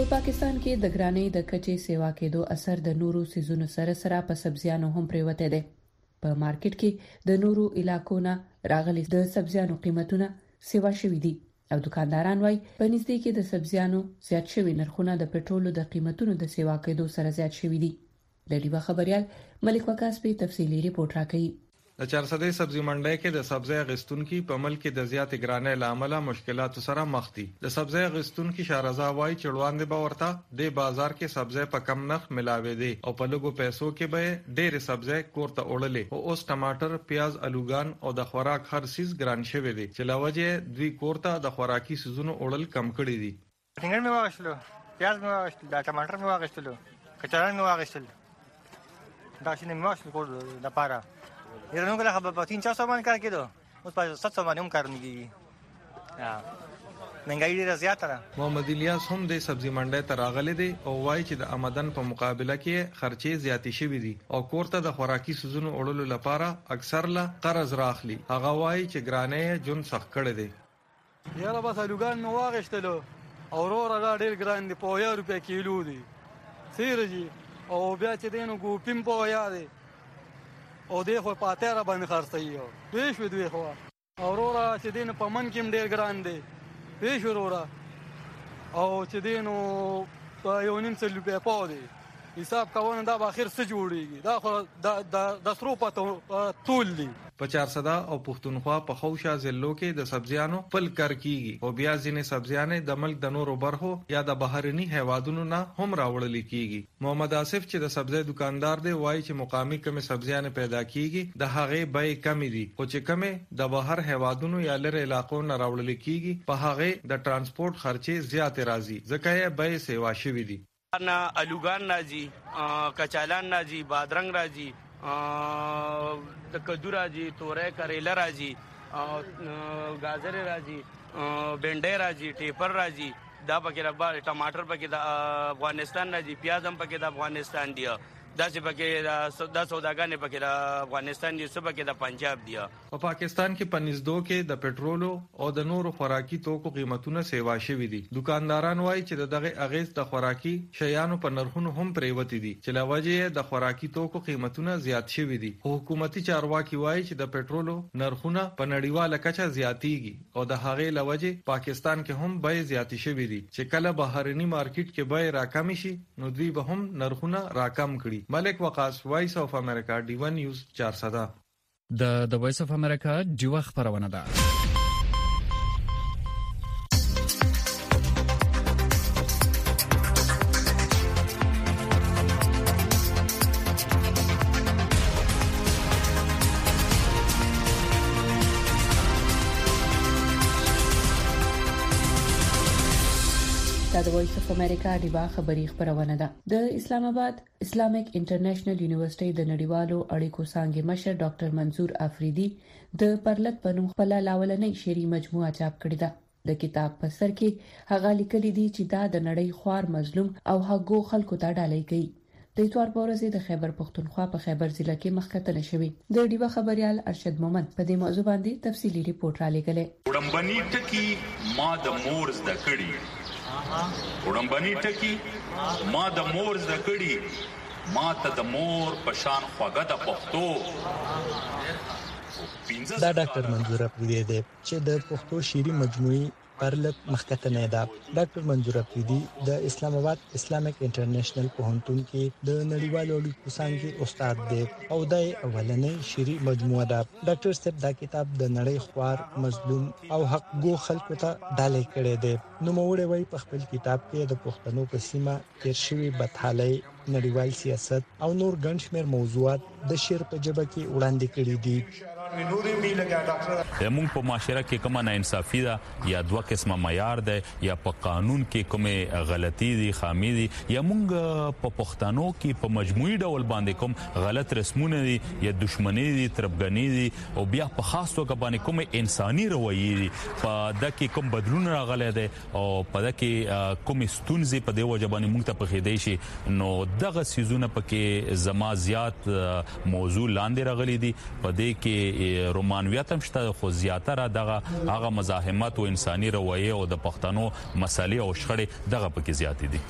په پاکستان کې د ګرانۍ د کچې سیوا کېدو اثر د نورو سيزونو سره سره په سبزیانو هم پریوته دي. په مارکیټ کې د نورو علاقو نه راغلي د سبزیانو قیمتونه سیوا شوي دي او دکانداران وايي په نږدې کې د سبزیانو زیات شوي نرخونه د پټرولو د قیمتونو د سیوا کېدو سره زیات شوي دي. د ډیوا خبريال ملک وقاص په تفصیلی ریپورت راکړي. د چارسدې سبزی منډي کې د سبزی غستونکو په ملک کې د زیات ګرانۍ لامل مشکلات سره مخ دي. د سبزی غستونکو شارزا وايي چې وړاندې به ورته د بازار کې سبزی په کم نرخ ملاوي دي او په لګو پیسو کې به ډېر سبزی کوړه وړلې او اوس ټماټر، پیاز، الوګان او د خوراک هر سیس ګران شوی دي چې لوجه دوی کوړه د خوراکي سيزونو وړل کم کړی دي. څنګه مې واغشلو پیاز مې واغشلو دا ټماټر مې واغشلو کچالان مې واغشل دا شنه مې واغشل کوړ د پاره یره نو کله خبر په تین چار سو باندې کار کېدو اوس په ست سو باندې هم کار نه کیږي. مهنګای ډیره زیاته ده. محمد الیاس هم د سبزی منډي ته راغلي دي او وايي چې د آمدن په مقابله کې خرچې زیاتې شوې دي او کوړه د خوراکي سيزونو وړلو لپاره اکثر لا قرض راخلي. هغه وايي چې ګرانۍ جون سخت کړي دي. یاره بس الوګان نو واغشتلو او ورور را ډیر ګران دي په یو روپیا کیلو دي سیرجی او بیا چې دینو ګوپیم په یا دي او دغه په اتره باندې خرڅایو پېښ و دوی خو اورورا چې دین په من کې ډېر ګران دي پېښ ورورا او چې دینو په یو نیم څل په پاو دي حساب کاونه دا په اخر څه جوړیږي دا خو د د سرو په طول دي. په چارسدا او پښتونخوا په خوشا ضلعو کې د سبزیانو فل کر کیږي او بیا ځینې سبزیانې د ملک د نورو برخو یا د بهرني هیوادونو نه هم راوړل کیږي. محمد آصف چې د سبزی دکاندار دی وایي چې مقامی کمې سبزیانې پیدا کیږي د هغه بیه کم دي خو چې کمې د بهر هیوادونو یا لر علاقو نه راوړل کیږي په هغه د ترانسپورت خرچې زیات راځي ځکه یې بیه سیوا شوي دي. نه الوګان راځي کچالان راځي بادرنګ راځي د کدو راځي تورې کریلا راځي گاجر راځي بنډې راځي ټیپر راځي دا پکې ربا ټماټر پکې د افغانستان راځي پیاز هم پکې د افغانستان دی دا چې پکې د سوداګانې پکې د افغانستان دي سبا کې د پنجاب دی. په پاکستان کې پنځدو کې د پټرولو او د نورو خوراکي توکو قیمتونه سیوا شوي دي. دکانداران وایي چې دغه اغیز د خوراکي شیانو په نرخونو هم پریوتی دي چې لوجه د خوراکي توکو قیمتونه زیات شوي دي. حکومتي چارواکي وایي چې د پټرولو نرخونه په نړیواله کچه زیاتیږي او د هغه لوجه پاکستان کې هم بیه زیات شوي دي چې کله بهرني مارکیټ کې بیه راکم شي نو دوی به هم نرخونه راکم کړي. ملک وقاص وایس اف امریکا ډی ون نیوز چارسدا. د د وایس اف امریکا ډیوا خبرونه ده. د وایس اف امریکا ډیوا خبری خبرونه ده. د اسلام آباد اسلامیک انټرنیشنل یونیورسيټي د نړیوالو اړیکو څانګې مشر ډاکټر منظور افریدي د پرلط په نوم خپل لاولنۍ شعري مجموعه چاپ کړې ده. د کتاب په سر کې هغه لیکلي دي چې دا د نړۍ خوار مظلوم او هغو خلکو ته ډالۍ کوي. د اتوار په ورځ د خیبر پښتونخوا په خیبر ضلع کې مخکتنه شوې. د ډیوا خبريال ارشد مومند په دې موضوع باندې تفصیلی ریپورت را لېږلی. وړمبني ټکی ما د مورز د کړي وړمبني ټکی ما د مورز د کړي ما ته د مور پشان خوګه د پښتو. دا ډاکټر منظور افریدي دی چې د پښتو شعري مجموعي پرلط مخکتنه ده. ډاکټر منظور افریدي د اسلام آباد اسلامیک انټرنیشنل پوهنتون کې د نړیوالو اړیکو څانګې استاد دی او د اولنۍ شعري مجموعه ده. ډاکټر صاحب دا کتاب د نړۍ خوار مظلوم او حق گو خلکو ته ډالۍ کړی دی. نو موږ وایي په خپل کتاب کې د پښتنو په سیمه تیر شوی بدحالۍ نړیوال سیاست او نور ګڼ شمېر موضوعات د شعر په ژبه کې وړاندې کړي دي. زموږ په معاشره کې کومه ناانصافي ده یا دوه قسمه معیار ده یا په قانون کې کومه غلطي دي خامي دي یا موږ په پښتنو کې په مجموعي ډول باندې کوم غلط رسمونه دي یا دښمنۍ دي تربګنۍ دي او بیا په خاص توګه باندې کومه انساني رویه دي په دکې کوم بدلون راغلی دی او په دکې کوم ستونزې په دی وجه باندې موږ ته پخېدای شي نو دغه سيزونه پکې زما زیات موضوع لاندې راغلي دي. په دې کې رومانویت هم شته خو زیاتره دغه هغه مزاحمت او انساني رویه او د پښتنو مسالې او شخړې دغه پکې زیاتې دي.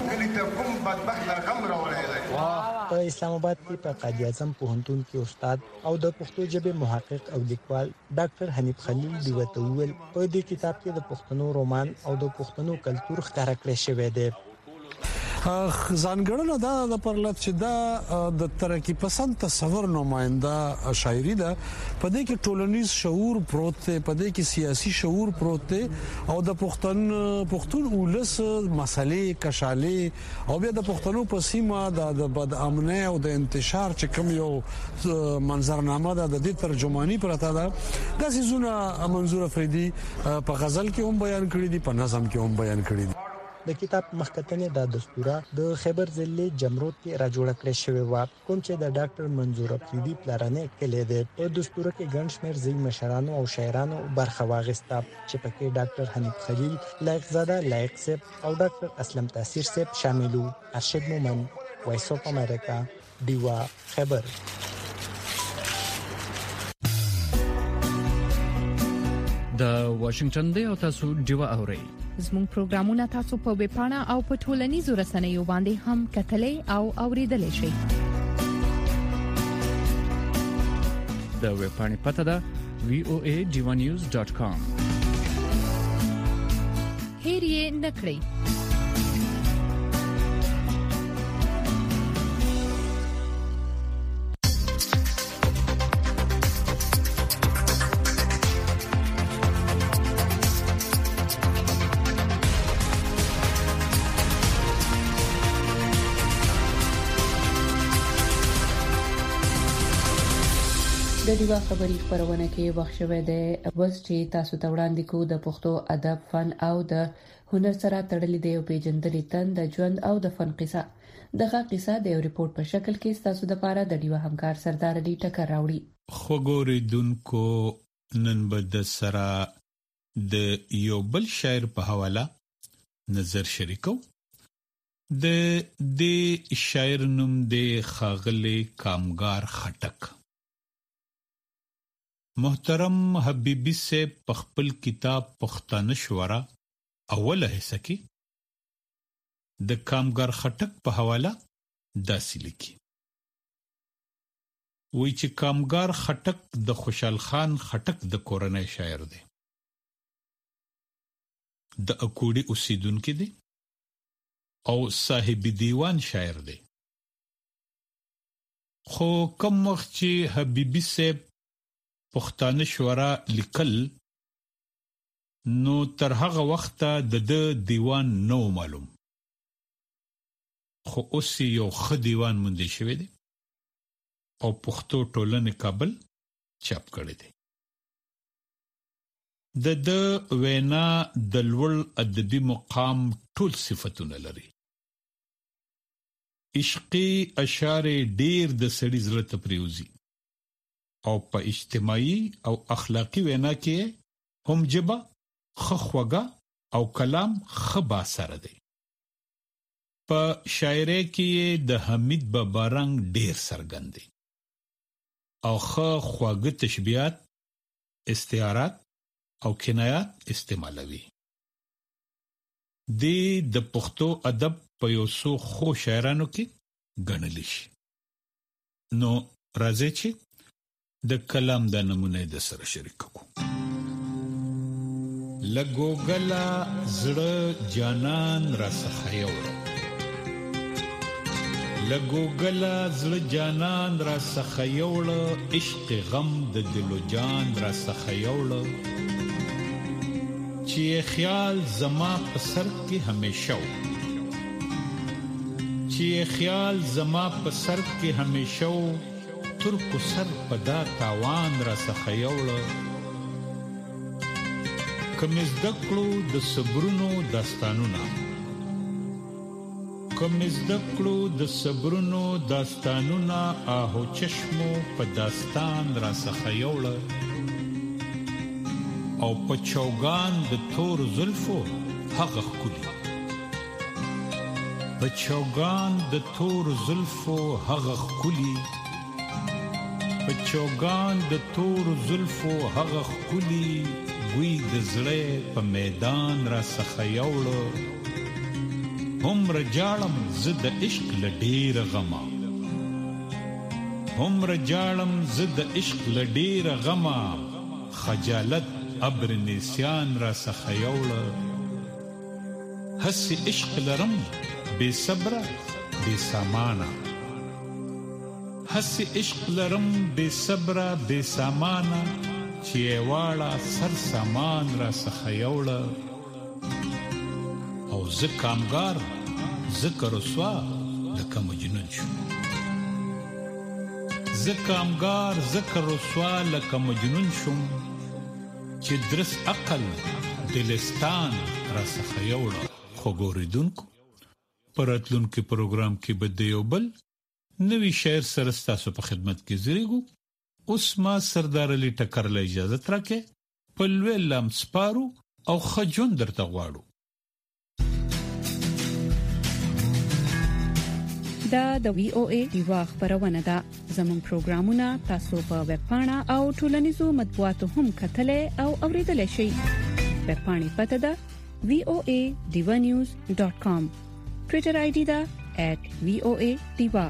په اسلام آباد کې په قاضي اعظم پوهنتون کې استاد او د پښتو ژبې محقق او لیکوال ډاکټر حنیف خلیل دی وته ویل په دې کتاب کې د پښتنو رومان او د پښتنو کلتور ښکارا کړی شوی دی. ځانګړنه دا د پرلط چې دا د ترقی پسند تصور نماینده شاعری ده په دې کې ټولنیز شعور پروت دی په دې کې سیاسي شعور پروت دی او د پښتون پښتون ولس مسلې کشالې او بیا د پښتنو په سیمه د بد امنۍ او د انتشار چې کوم یو منظرنامه ده د دې ترجمانی پرته ده د سيزونه منظور افریدي په غزل کې هم بیان کړی دي په نظم کې هم بیان کړی دي. د کتاب مخکتنې د دستوره د خیبر ضلع جمرود کې راجوړه کړې شوې و کوم چې د ډاکټر منظور افریدي پلارانه کلی دی. په دستوره کې ګڼ شمېر ځینې مشرانو او شاعرانو برخه واخیسته چې پکې ډاکټر حنیف خلیل، لایق زاده لایق صاحب او ډاکټر اسلم تاثیر صاحب شامل وو. ارشد مومن، وایس اف امریکا، دیوا خیبر. د واشنگټن دی او تاسو دیوا اورئ. زموږ پروګرامونه تاسو په ویب پاڼه او په ټولنیزو رسنیو باندې هم کتلای او اوریدلای شئ. د ویب پاڼې پته ده وی او ای ډیوا نیوز ډاټ کام. هیر یې نکړئ. د دیوا خبري خبرونه کې وخت شوه د وس چې تاسو ته وړاندې کوو د پښتو ادب، فن او د هنر سره تړلې دی او پیجندلې تن د ژوند او د فن قصه. دغه قصه د یو ریپورت په شکل کې تاسو د پاره د دیوا همکار سردار علي ټکر راوړي. خوګوریدونکو نن به د سره د یو بل شاعر په حواله نظر شریکو. د د شاعر نوم د خاغلی کامګار خټک. محترم حبیبی سے پخپل کتاب پښتانه شورا اوله حصہ کې د کامګر خټک په حواله داسې لیکي. وی چې کامګر خټک د خوشحال خان خټک د کورنۍ شاعر دی. د اکوړي اوسیدونکو دی او صاحب دیوان شاعر دی. خو کوم وخت چې حبیبی سے پښتانه شورا لیکل نو تر هغه وخت د د دیوان نو معلوم، خو اوس یو خ دیوان مونږ شوی دی او پښتو ټولنې کابل چاپ کړی دی. د د وینا د لوړ ادبي مقام ټول صفاتونه لري. عشقي اشعار ډیر د سړي زړه ته پریوزي او په اجتماعي او اخلاقی وینا کې هم جبا خخوګه او کلام خبا سره دی. په شاعری کې د حمید بابا رنګ ډیر څرګند دی او خخوګه تشبیهات، استعارات او کنایات استعمالوي. د پښتو ادب په یو څو خو شاعرانو کې ګڼل شي. نو راځي چې د کلام د نمونه د سره شریک کو. لګو غلا زړه جانان را سخیو، لګو غلا زړه جانان را سخیو، عشق غم د دلو جان را سخیو، چې خیال زما په سر کې همیشه و، چې خیال زما په سر کې همیشه و، ترکو سر پدا تاوان را سخیوړه. کمیز دکړو د صبرونو داستانونه، کمیز دکړو د صبرونو داستانونه، آهو چشمو په داستان را سخیوړه. او په چوغان د تور زلفو هغه خولي، په چوغان د تور زلفو هغه خولي، په چوغان د تور زلفو هغه خولي ګوي د زړه په میدان را څخه یوړو هم رجالم زد عشق لډیر غما هم رجالم زد عشق لډیر غما خجالت ابر نسیان را څخه یوړو هسي عشق لرم بے صبر بے سامانا هسي عشق لرم بے صبر بے سامانا چې واړه سر سامان را څخه یوړه او زه کامګار ذکر رسوا لکه مجنون شم زه کامګار ذکر رسوا لکه مجنون شم چې درس عقل دلستان را څخه یوړه خو ګوریدونکو پراتلونکو پروګرام کې به د یو بل نوی شعر سره ستاسو په خدمت کې زیږو. اوس ما سردار علي ټکر له اجازه ترکه په لوی لام سپارو او خجون درته غواړو. دا د وی او ای دیوا خبرونه ده. زموږ پروګرامونه تاسو په ویب پاڼه او ټولنیزو مطبوعاتو هم کتلای او اوریدلای شئ. ویب پاڼې پته ده وی او ای دیوا نیوز ډاٹ کام. ټوئیټر آی ډي ده ایٹ وی او ای دیوا.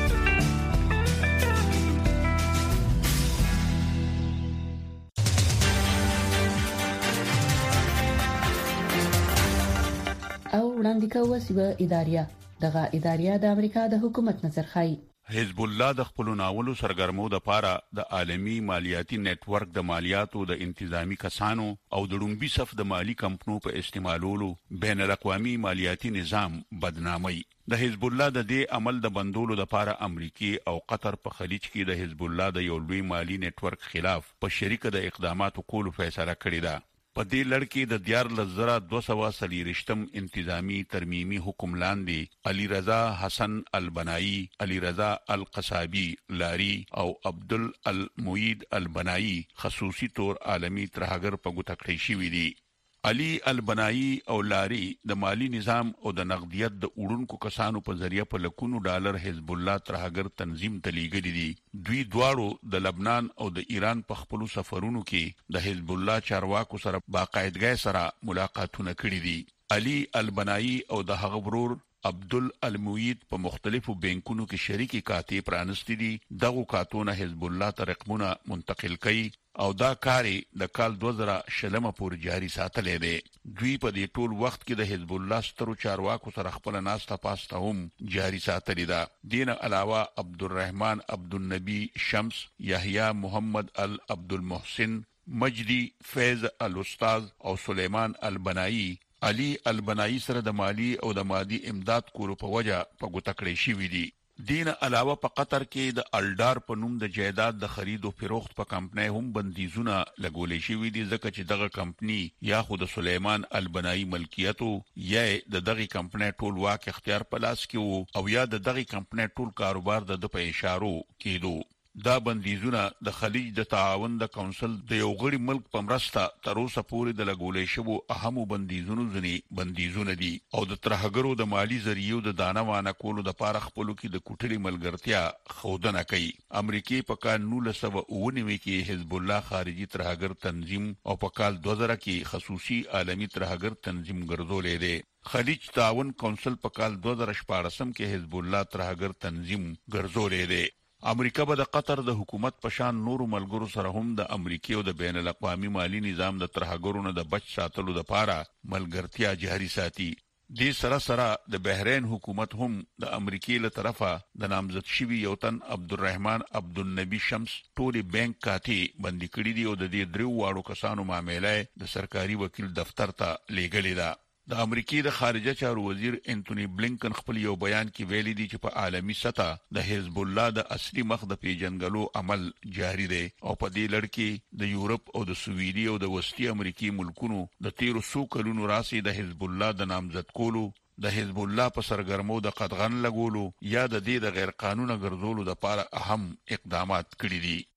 او وړاندې کوي چې اداریه دغه اداریه د امریکا د حکومت نظر خای. حزب الله د خپل ناولو سرګرمو د پاره د عالمی مالیاتي نت ورک د مالیاتو د انتظامی کسانو او د لومبي صف د مالی کمپنو په استعمالولو بین الاقوامي مالیاتي نظام بدنامي. د حزب الله د دې عمل د بندولو د پاره امریکای او قطر په خلیج کې د حزب الله د یو لوی مالی نت ورک خلاف په شریک د اقداماتو کولو فیصله کړې ده. په دې لړ کې د دیار لزرا دو سو سلیریشتم انتظامی ترمیمی حکم لاندې علي رضا حسن البنائی، علي رضا القصابی لاری او عبدل الموید البنائی خصوصي طور عالمی ترهګر په ګوته کړی شوی دي. علي البنائی او لاری د مالی نظام او د نقدیت د اورونکو کسانو په ذریعہ په لکونو ډالر حزب الله ترهګر تنظیم تلیګلی دي. دوی دواړو د لبنان او د ایران په خپل سفرونو کې د حزب الله چارواکو سره باقاعدګۍ سره ملاقاتونه کړي دي. علي البنائی او د هغه ورور عبدل الموید په مختلفو بانکونو کې شریکي کاتې پرانستی دي. دغه کاتونه حزب الله ته رقمونه منتقل کړي او دا کاری د کال دو زره شلمه پورې جاری ساتلې ده. دوی په دې ټول وخت کې د حزب الله سترو چارواکو سره خپل ناسته پاسته هم جاری ساتلې ده. دین علاوه عبدالرحمن عبدالنبی شمس، یحیی محمد العبدالمحسن، مجدی فیض الاستاذ او سلیمان البنائی علي البنائی سره د مالی او د مادي امداد کولو په وجه په ګوته کړی شوی دي. دین علاوه په قطر کې د الډار په نوم د جایداد د خرید او فروخت په کمپنۍ هم بندیزونه لګولې شوی دي، ځکه چې دغه کمپنی یا خو د سلیمان البنائی ملکیتو یا د دغه کمپنۍ ټول واک اختیار په لاس کې وو او یا د دغه کمپنۍ ټول کاروبار د په اشارو کېدو. دا بندیزونه د خلیج د تعاون د کونسل د یو غړي ملک په مرسته تر اوسه پورې د لګولې شوو اهمو بندیزونو ځنی بندیزونه دي او د ترهګرو د مالی ذریعو د دانه وانه کولو د پاره خپلو کې د کوټري ملګرتیا خودنه کوي. امریکای په کال نولس سوه اوه نوي کې حزب الله خارجي ترهګر تنظیم او په کال دو زره کې خصوصي عالمی ترهګر تنظیم ګرځولې ده. خلیج تعاون کونسل په کال دو زره شپږم کې حزب الله ترهګر تنظیم ګرځولې ده. امریکا به د قطر د حکومت په شان نورو ملګرو سره هم د امریکای او د بین الاقوامي مالی نظام د ترهګرو نه د بچ ساتلو لپاره ملګرتیا جاري ساتي. دې سره سره د بحرین حکومت هم د امریکای له طرفه د نامزد شوی یو تن عبدالرحمن عبدالنبی شمس ټولې بانک کاټي بندي کړې دي او د دې درو واړو کسانو معاملې د سرکاري وکیل دفتر ته لیږلې ده. د امریکای د خارجه چارو وزیر انټونی بلینکن خپل یو بیان کې ویلي دی چې په عالمی سطح د حزب الله د اصلي مخ د پیژنګلو عمل جاری دی او په دې لړ کې د یورپ او د سویډي او د وسطي امریکای ملکونو د تیرو سو کلونو راسي د حزب الله د نامزد کولو، د حزب الله په سرګرمو د قدغن لګولو یا د دې د غیر قانوني ګرځولو لپاره اهم اقدامات کړي دي.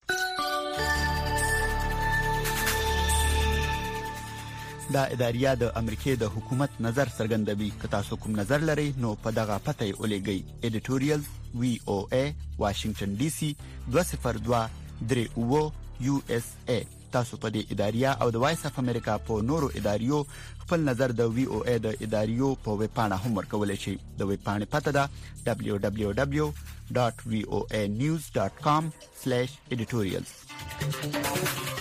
دا اداریه د امریکای د حکومت نظر څرګندوي. که تاسو کوم نظر لرئ نو په دغه پته ولېږئ. ایډیټوریال وی او ای واشنگټن ډي سي دوه صفر دوه درې او یو اس ای. تاسو په دې اداریه او د وایس اف امریکا په نورو اداریو خپل نظر د وی او ای د اداریو په ویب پاڼه هم ورکولای شئ. د ویب پاڼې پته ده دبليو دبليو دبليو ډاټ وی او ای نیوز ډاټ کام سلیش ایډیټوریالز.